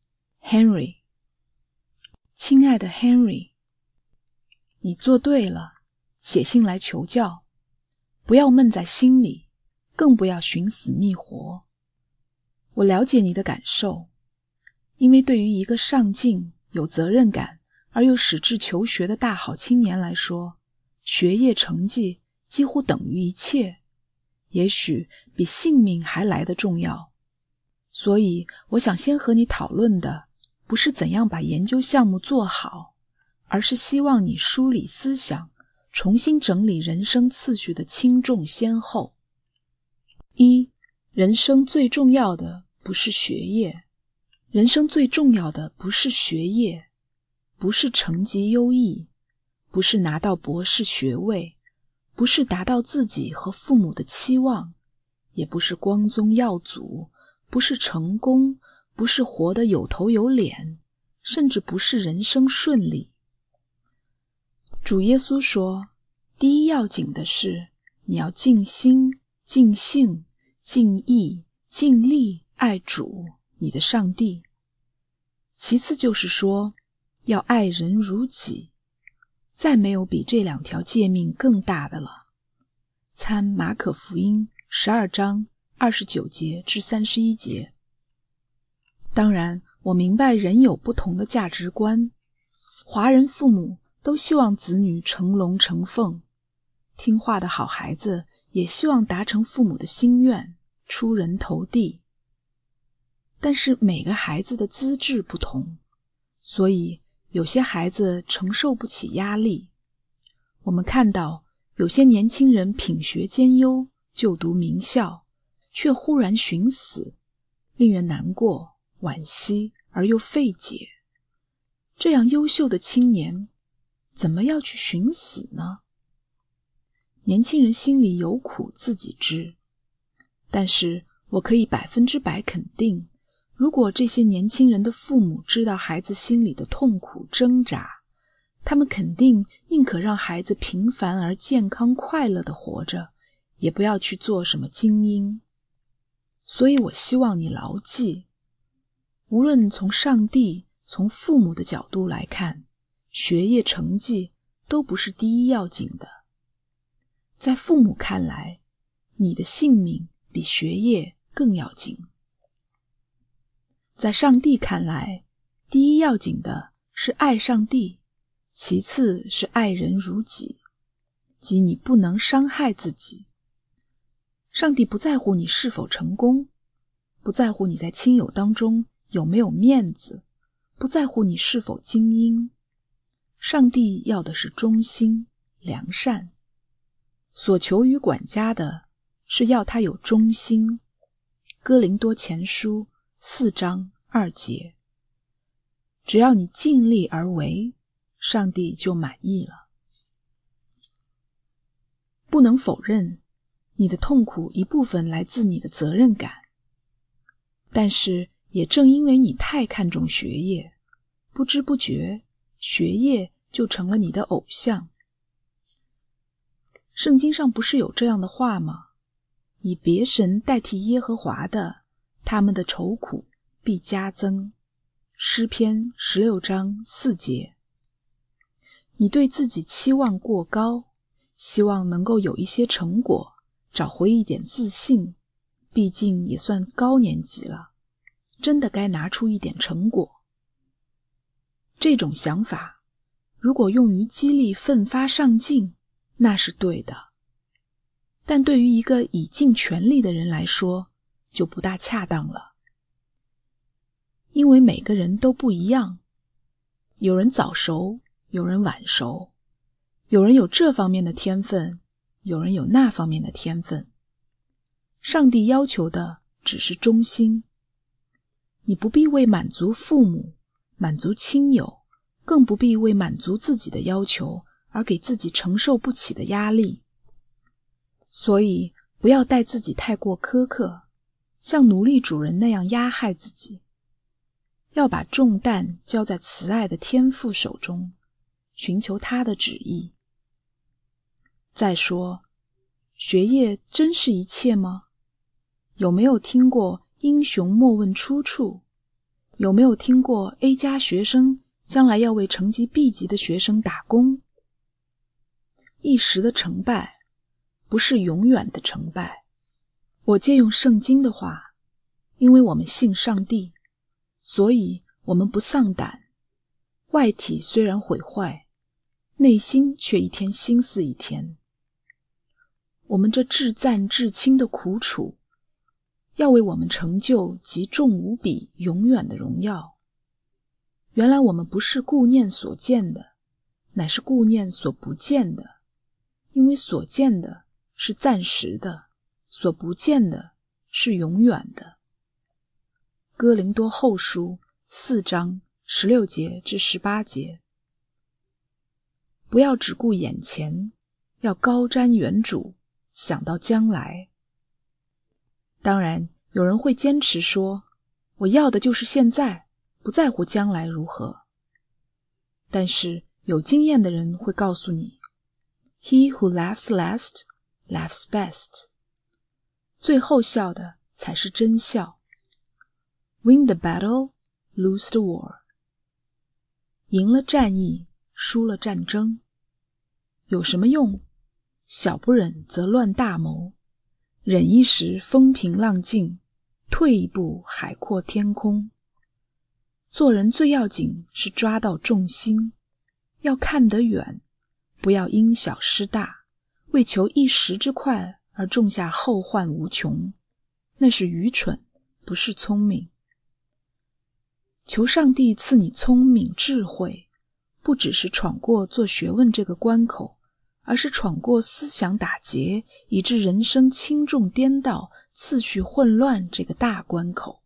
Henry。 亲爱的 Henry， 你做对了，写信来求教，不要闷在心里，更不要寻死觅活。我了解你的感受，因为对于一个上进、有责任感而又矢志求学的大好青年来说，学业成绩几乎等于一切，也许比性命还来得重要。所以我想先和你讨论的不是怎样把研究项目做好，而是希望你梳理思想，重新整理人生次序的轻重先后。一，人生最重要的不是学业，人生最重要的不是学业，不是成绩优异，不是拿到博士学位，不是达到自己和父母的期望，也不是光宗耀祖，不是成功，不是活得有头有脸，甚至不是人生顺利。主耶稣说，第一要紧的是你要尽心、尽性、尽意、尽力爱主，你的上帝。其次就是说，要爱人如己，再没有比这两条诫命更大的了。参马可福音十二章二十九节至三十一节。当然，我明白人有不同的价值观，华人父母都希望子女成龙成凤，听话的好孩子也希望达成父母的心愿，出人头地。但是每个孩子的资质不同，所以有些孩子承受不起压力。我们看到有些年轻人品学兼优，就读名校，却忽然寻死，令人难过、惋惜而又费解。这样优秀的青年，怎么要去寻死呢？年轻人心里有苦自己知，但是我可以百分之百肯定，如果这些年轻人的父母知道孩子心里的痛苦挣扎，他们肯定宁可让孩子平凡而健康快乐地活着，也不要去做什么精英。所以我希望你牢记，无论从上帝、从父母的角度来看，学业成绩都不是第一要紧的。在父母看来，你的性命比学业更要紧。在上帝看来，第一要紧的是爱上帝，其次是爱人如己，即你不能伤害自己。上帝不在乎你是否成功，不在乎你在亲友当中有没有面子，不在乎你是否精英。上帝要的是忠心、良善。所求于管家的是要他有忠心。哥林多前书四章二节。只要你尽力而为，上帝就满意了。不能否认，你的痛苦一部分来自你的责任感，但是也正因为你太看重学业，不知不觉，学业就成了你的偶像。圣经上不是有这样的话吗？以别神代替耶和华的，他们的愁苦必加增。诗篇十六章四节。你对自己期望过高，希望能够有一些成果，找回一点自信，毕竟也算高年级了，真的该拿出一点成果。这种想法，如果用于激励奋发上进，那是对的。但对于一个已尽全力的人来说，就不大恰当了。因为每个人都不一样，有人早熟，有人晚熟，有人有这方面的天分，有人有那方面的天分。上帝要求的只是忠心。你不必为满足父母、满足亲友，更不必为满足自己的要求而给自己承受不起的压力。所以不要待自己太过苛刻，像奴隶主人那样压害自己。要把重担交在慈爱的天父手中，寻求他的旨意。再说，学业真是一切吗？ 有没有听过英雄莫问出处？有没有听过 A 加学生将来要为成绩 B 级的学生打工？一时的成败，不是永远的成败。我借用圣经的话，因为我们信上帝，所以我们不丧胆。外体虽然毁坏，内心却一天新似一天。我们这至赞至轻的苦楚，要为我们成就极重无比永远的荣耀。原来我们不是顾念所见的，乃是顾念所不见的，因为所见的是暂时的，所不见的是永远的。哥林多后书四章十六节至十八节。不要只顾眼前，要高瞻远瞩，想到将来。当然，有人会坚持说，我要的就是现在，不在乎将来如何。但是有经验的人会告诉你， He who laughs last, laughs best. 最后笑的才是真笑。Win the battle, lose the war. 赢了战役，输了战争。有什么用？小不忍则乱大谋。忍一时风平浪静，退一步海阔天空。做人最要紧是抓到重心，要看得远，不要因小失大，为求一时之快而种下后患无穷，那是愚蠢，不是聪明。求上帝赐你聪明智慧，不只是闯过做学问这个关口，而是闯过思想打结，以致人生轻重颠倒、次序混乱这个大关口。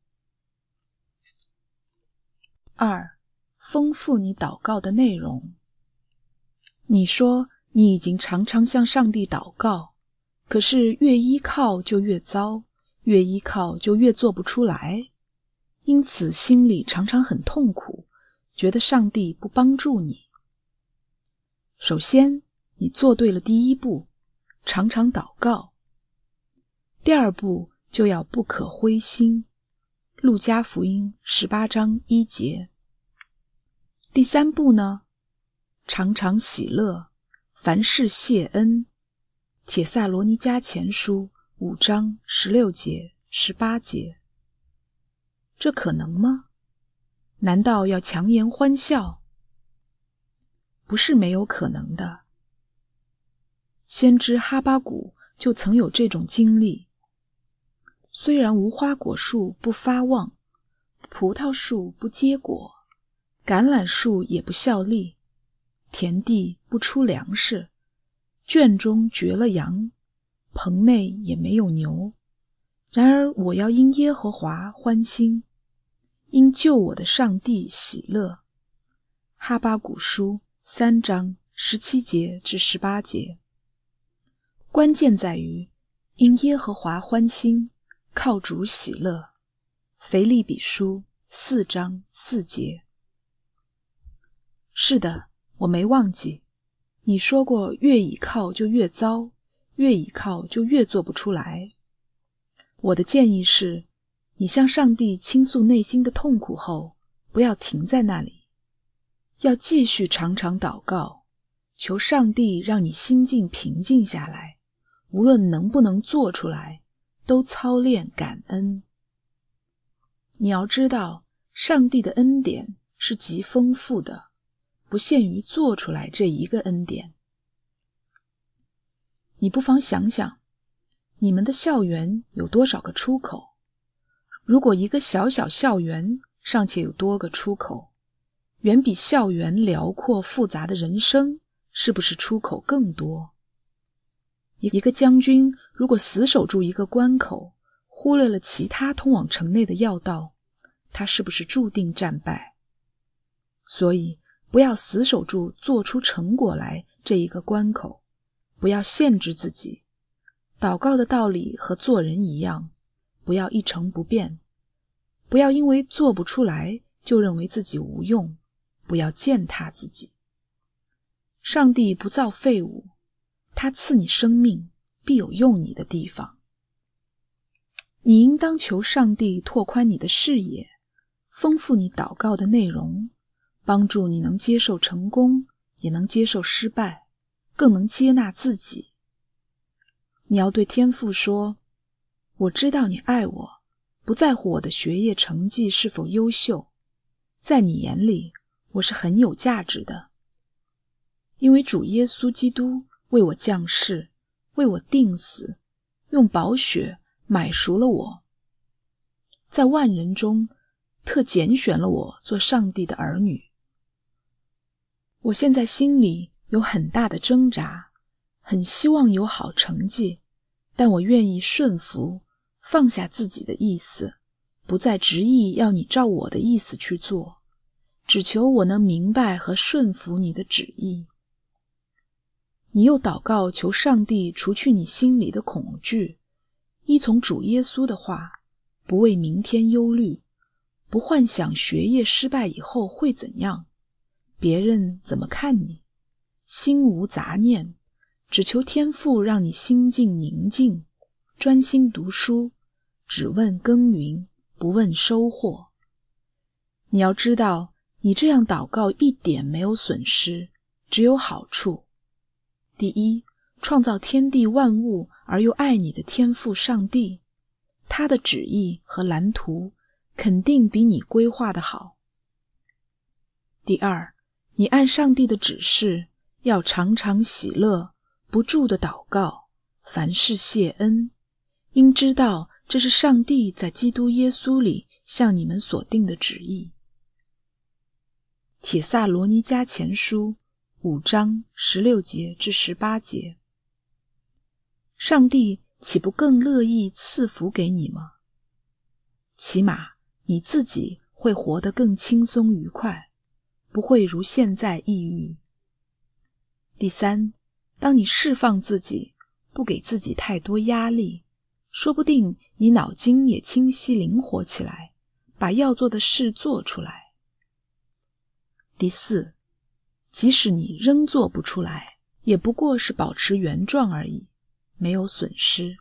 二，丰富你祷告的内容。你说你已经常常向上帝祷告，可是越依靠就越糟，越依靠就越做不出来，因此心里常常很痛苦，觉得上帝不帮助你。首先，你做对了第一步，常常祷告。第二步就要不可灰心，路加福音十八章一节。第三步呢，常常喜乐，凡事谢恩，帖撒罗尼迦前书五章十六节、十八节。这可能吗？难道要强颜欢笑？不是没有可能的。先知哈巴谷就曾有这种经历。虽然无花果树不发旺，葡萄树不结果，橄榄树也不效力，田地不出粮食，圈中绝了羊，棚内也没有牛，然而我要因耶和华欢心，因救我的上帝喜乐。哈巴谷书三章十七节至十八节。关键在于因耶和华欢心，靠主喜乐。腓立比书四章四节。是的，我没忘记，你说过越倚靠就越糟，越倚靠就越做不出来。我的建议是，你向上帝倾诉内心的痛苦后，不要停在那里，要继续常常祷告，求上帝让你心境平静下来，无论能不能做出来，都操练感恩。你要知道，上帝的恩典是极丰富的，不限于做出来这一个恩典。你不妨想想，你们的校园有多少个出口？如果一个小小校园尚且有多个出口，远比校园辽阔复杂的人生，是不是出口更多？一个将军如果死守住一个关口，忽略了其他通往城内的要道，他是不是注定战败？所以不要死守住做出成果来这一个关口，不要限制自己。祷告的道理和做人一样，不要一成不变，不要因为做不出来就认为自己无用，不要践踏自己。上帝不造废物，他赐你生命，必有用你的地方。 你应当求上帝拓宽你的视野，丰富你祷告的内容，帮助你能接受成功，也能接受失败，更能接纳自己。你要对天父说，我知道你爱我，不在乎我的学业成绩是否优秀，在你眼里，我是很有价值的。因为主耶稣基督为我降世，为我定死，用宝血买赎了我，在万人中特拣选了我做上帝的儿女。我现在心里有很大的挣扎，很希望有好成绩，但我愿意顺服，放下自己的意思，不再执意要你照我的意思去做，只求我能明白和顺服你的旨意。你又祷告求上帝除去你心里的恐惧，依从主耶稣的话，不为明天忧虑，不幻想学业失败以后会怎样，别人怎么看你，心无杂念，只求天父让你心境宁静，专心读书，只问耕耘，不问收获。你要知道，你这样祷告一点没有损失，只有好处。第一，创造天地万物而又爱你的天父上帝，他的旨意和蓝图肯定比你规划的好。第二，你按上帝的指示，要常常喜乐，不住的祷告，凡事谢恩，应知道这是上帝在基督耶稣里向你们所定的旨意。帖撒罗尼迦前书五章十六节至十八节。上帝岂不更乐意赐福给你吗？起码你自己会活得更轻松愉快，不会如现在抑郁。第三，当你释放自己，不给自己太多压力，说不定你脑筋也清晰灵活起来，把要做的事做出来。第四，即使你仍做不出来，也不过是保持原状而已，没有损失。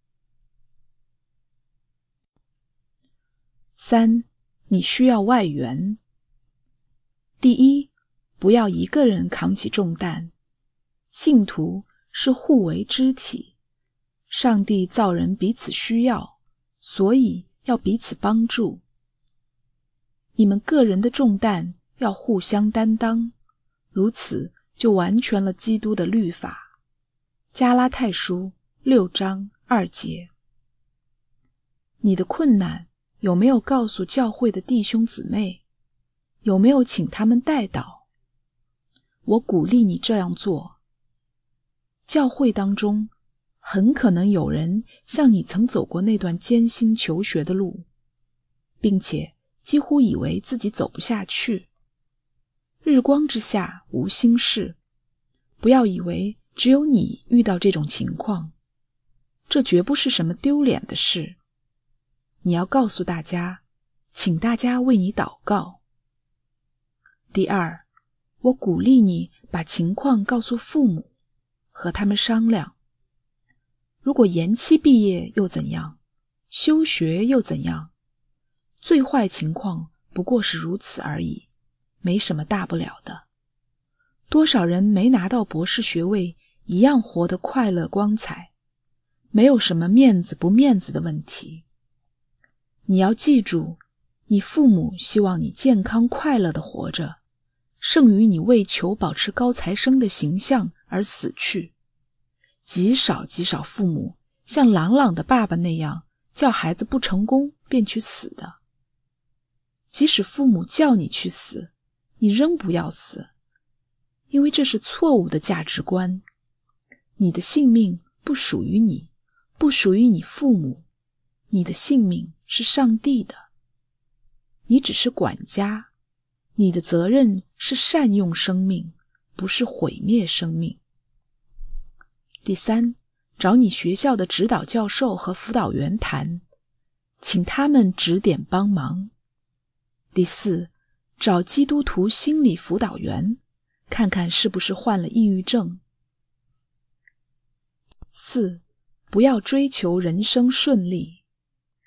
三，你需要外援。第一，不要一个人扛起重担。信徒是互为肢体，上帝造人彼此需要，所以要彼此帮助。你们个人的重担要互相担当，如此就完全了基督的律法。加拉太书六章二节。你的困难有没有告诉教会的弟兄姊妹？有没有请他们代祷？我鼓励你这样做。教会当中很可能有人像你曾走过那段艰辛求学的路，并且几乎以为自己走不下去。日光之下无新事，不要以为只有你遇到这种情况，这绝不是什么丢脸的事。你要告诉大家，请大家为你祷告。第二，我鼓励你把情况告诉父母，和他们商量。如果延期毕业又怎样？休学又怎样？最坏情况不过是如此而已，没什么大不了的。多少人没拿到博士学位，一样活得快乐光彩，没有什么面子不面子的问题。你要记住，你父母希望你健康快乐地活着，胜于你为求保持高材生的形象而死去。极少极少父母像朗朗的爸爸那样，叫孩子不成功便去死的。即使父母叫你去死，你仍不要死，因为这是错误的价值观。你的性命不属于你，不属于你父母，你的性命是上帝的。你只是管家，你的责任是善用生命，不是毁灭生命。第三，找你学校的指导教授和辅导员谈，请他们指点帮忙。第四，找基督徒心理辅导员，看看是不是患了抑郁症。四，不要追求人生顺利。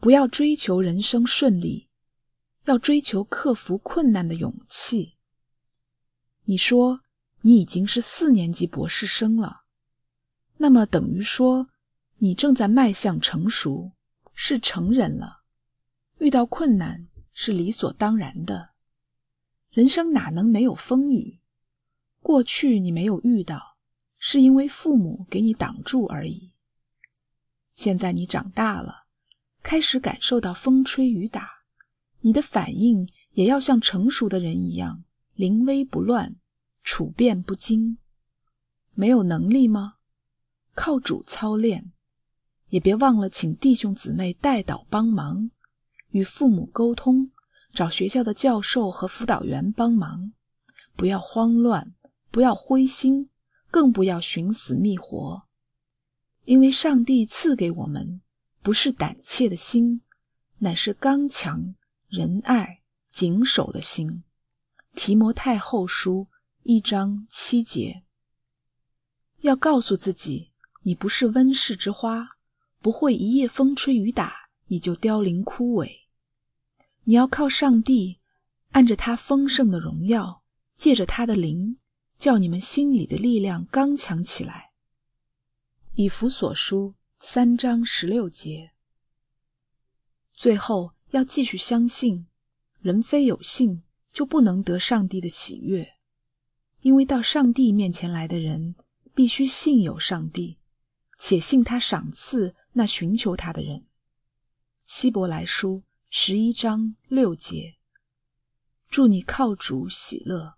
不要追求人生顺利，要追求克服困难的勇气。你说你已经是四年级博士生了，那么等于说你正在迈向成熟，是成人了。遇到困难是理所当然的，人生哪能没有风雨？过去你没有遇到，是因为父母给你挡住而已。现在你长大了，开始感受到风吹雨打，你的反应也要像成熟的人一样，临危不乱，处变不惊。没有能力吗？靠主操练，也别忘了请弟兄姊妹代祷帮忙，与父母沟通，找学校的教授和辅导员帮忙。不要慌乱，不要灰心，更不要寻死觅活。因为上帝赐给我们不是胆怯的心，乃是刚强、仁爱、谨守的心。提摩太后书一章七节。要告诉自己，你不是温室之花，不会一夜风吹雨打你就凋零枯萎。你要靠上帝，按着他丰盛的荣耀，借着他的灵，叫你们心里的力量刚强起来。以弗所书三章十六节。最后要继续相信，人非有信就不能得上帝的喜悦，因为到上帝面前来的人必须信有上帝，且信他赏赐那寻求他的人。希伯来书十一章六节。祝你靠主喜乐。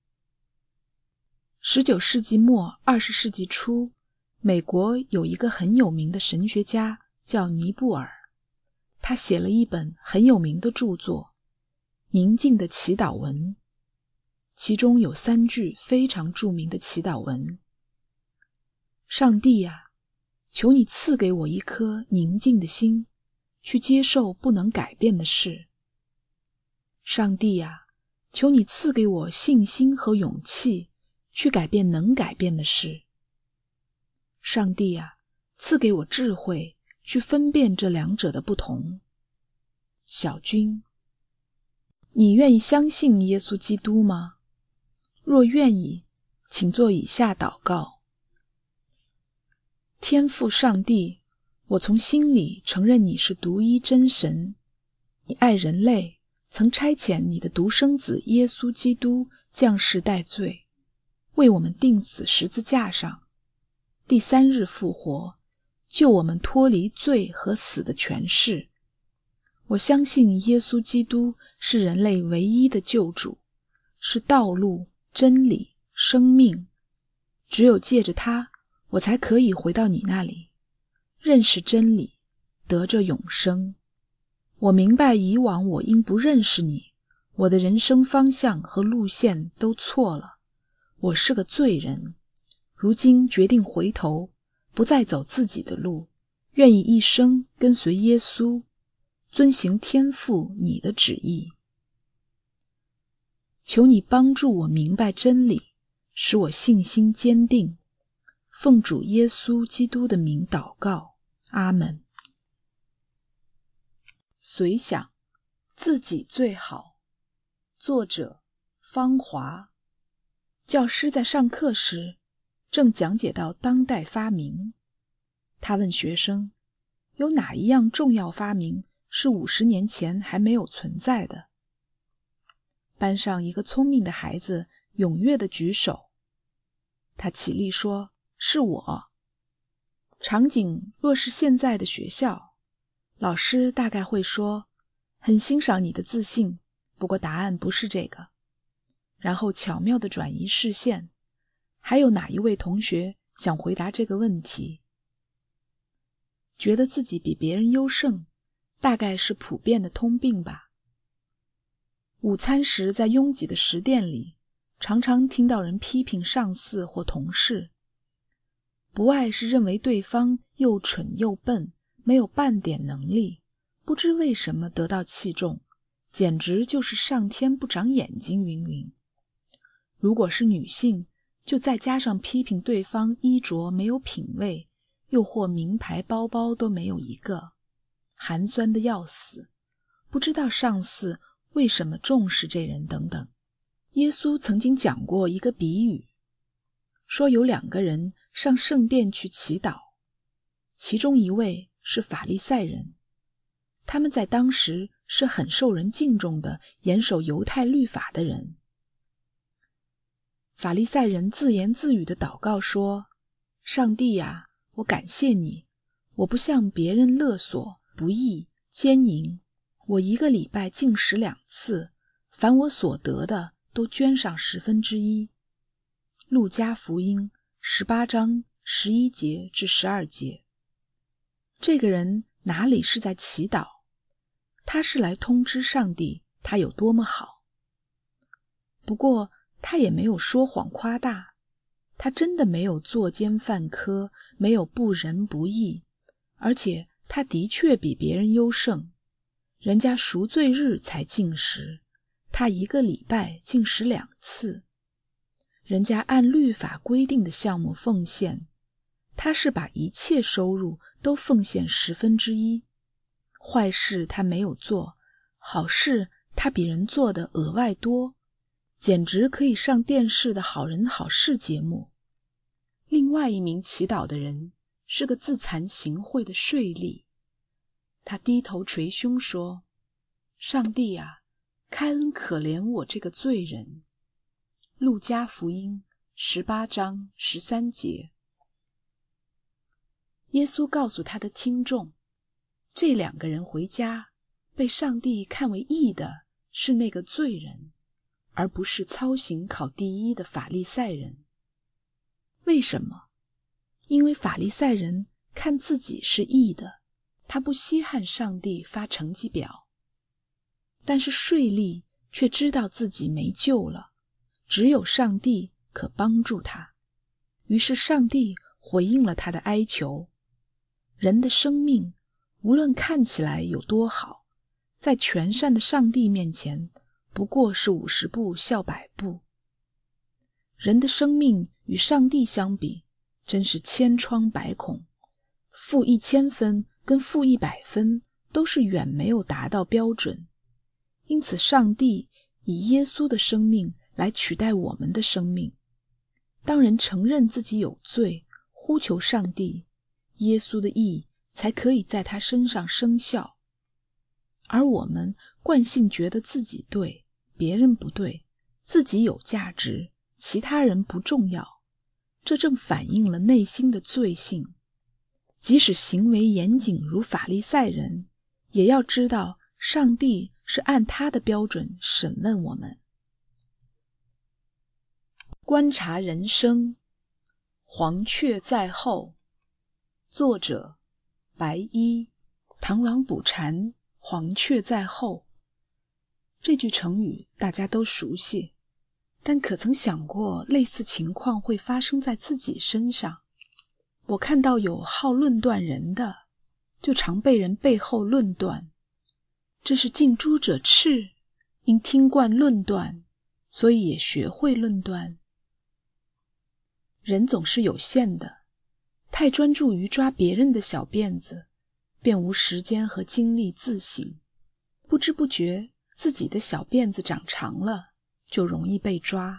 十九世纪末二十世纪初，美国有一个很有名的神学家叫尼布尔，他写了一本很有名的著作《宁静的祈祷文》，其中有三句非常著名的祈祷文：上帝啊，求你赐给我一颗宁静的心，去接受不能改变的事。上帝啊，求你赐给我信心和勇气，去改变能改变的事。上帝啊，赐给我智慧，去分辨这两者的不同。小军，你愿意相信耶稣基督吗？若愿意，请做以下祷告。天父上帝，我从心里承认你是独一真神，你爱人类，曾差遣你的独生子耶稣基督降世代罪，为我们钉死十字架上，第三日复活，救我们脱离罪和死的权势。我相信耶稣基督是人类唯一的救主，是道路、真理、生命。只有借着他，我才可以回到你那里，认识真理，得着永生。我明白以往我因不认识你，我的人生方向和路线都错了，我是个罪人。如今决定回头，不再走自己的路，愿意一生跟随耶稣，遵行天父你的旨意。求你帮助我明白真理，使我信心坚定。奉主耶稣基督的名祷告，阿们。随想，自己最好。作者方华。教师在上课时正讲解到当代发明，他问学生，有哪一样重要发明是五十年前还没有存在的？班上一个聪明的孩子踊跃地举手，他起立说，是我。场景若是现在的学校，老师大概会说，很欣赏你的自信，不过答案不是这个。然后巧妙地转移视线，还有哪一位同学想回答这个问题？觉得自己比别人优胜，大概是普遍的通病吧。午餐时在拥挤的食店里，常常听到人批评上司或同事，不外是认为对方又蠢又笨，没有半点能力，不知为什么得到器重，简直就是上天不长眼睛云云。如果是女性，就再加上批评对方衣着没有品味，又或名牌包包都没有一个。 寒酸的要死，不知道上司为什么重视这人等等。耶稣曾经讲过一个比喻，说有两个人上圣殿去祈祷，其中一位是法利赛人，他们在当时是很受人敬重的严守犹太律法的人。法利赛人自言自语地祷告说，上帝啊，我感谢你，我不向别人勒索、不义、奸淫，我一个礼拜禁食两次，凡我所得的都捐上十分之一。路加福音十八章十一节至十二节。这个人哪里是在祈祷？他是来通知上帝他有多么好。不过他也没有说谎夸大，他真的没有作奸犯科，没有不仁不义，而且他的确比别人优胜。人家赎罪日才禁食，他一个礼拜禁食两次。人家按律法规定的项目奉献，他是把一切收入都奉献十分之一。坏事他没有做，好事他比人做的额外多，简直可以上电视的好人好事节目。另外一名祈祷的人是个自惭形秽的税吏，他低头捶胸说，上帝啊，开恩可怜我这个罪人。路加福音十八章十三节。耶稣告诉他的听众，这两个人回家被上帝看为义的是那个罪人，而不是操行考第一的法利赛人。为什么？因为法利赛人看自己是义的，他不稀罕上帝发成绩表。但是税吏却知道自己没救了，只有上帝可帮助他。于是上帝回应了他的哀求。人的生命无论看起来有多好，在全善的上帝面前不过是五十步笑百步。人的生命与上帝相比真是千疮百孔，负一千分跟负一百分都是远没有达到标准。因此上帝以耶稣的生命来取代我们的生命。当人承认自己有罪，呼求上帝，耶稣的义才可以在他身上生效。而我们惯性觉得自己对，别人不对，自己有价值，其他人不重要，这正反映了内心的罪性。即使行为严谨如法利赛人，也要知道上帝是按他的标准审问我们。观察人生，黄雀在后。作者白衣。螳螂捕蝉，黄雀在后。这句成语大家都熟悉，但可曾想过类似情况会发生在自己身上？我看到有好论断人的，就常被人背后论断。这是近朱者赤，因听惯论断，所以也学会论断。人总是有限的，太专注于抓别人的小辫子，便无时间和精力自省，不知不觉自己的小辫子长长了，就容易被抓。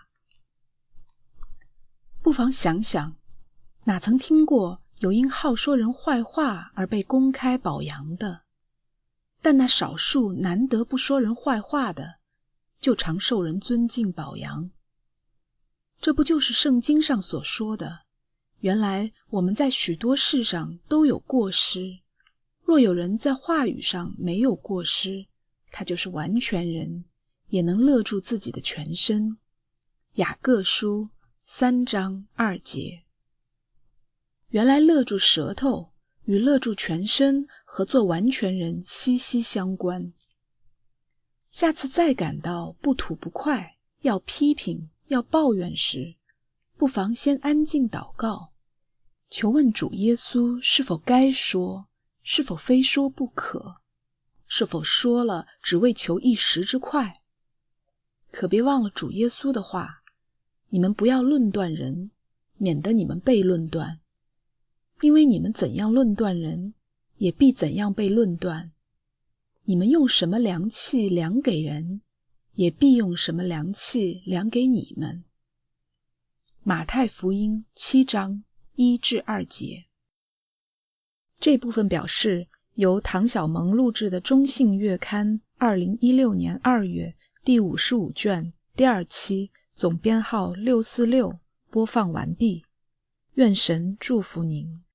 不妨想想，哪曾听过有因好说人坏话而被公开表扬的？但那少数难得不说人坏话的，就常受人尊敬表扬。这不就是圣经上所说的，原来我们在许多事上都有过失，若有人在话语上没有过失，他就是完全人，也能勒住自己的全身。雅各书三章二节。原来勒住舌头与勒住全身和做完全人息息相关。下次再感到不吐不快，要批评要抱怨时，不妨先安静祷告，求问主耶稣是否该说，是否非说不可，是否说了只为求一时之快。可别忘了主耶稣的话，你们不要论断人，免得你们被论断。因为你们怎样论断人， 也必怎样被论断。你们用什么量器量给人，也必用什么量器量给你们。马太福音七章一至二节。这部分表示由唐小萌录制的中信月刊二零一六年二月第五十五卷第二期总编号六四六播放完毕。愿神祝福您。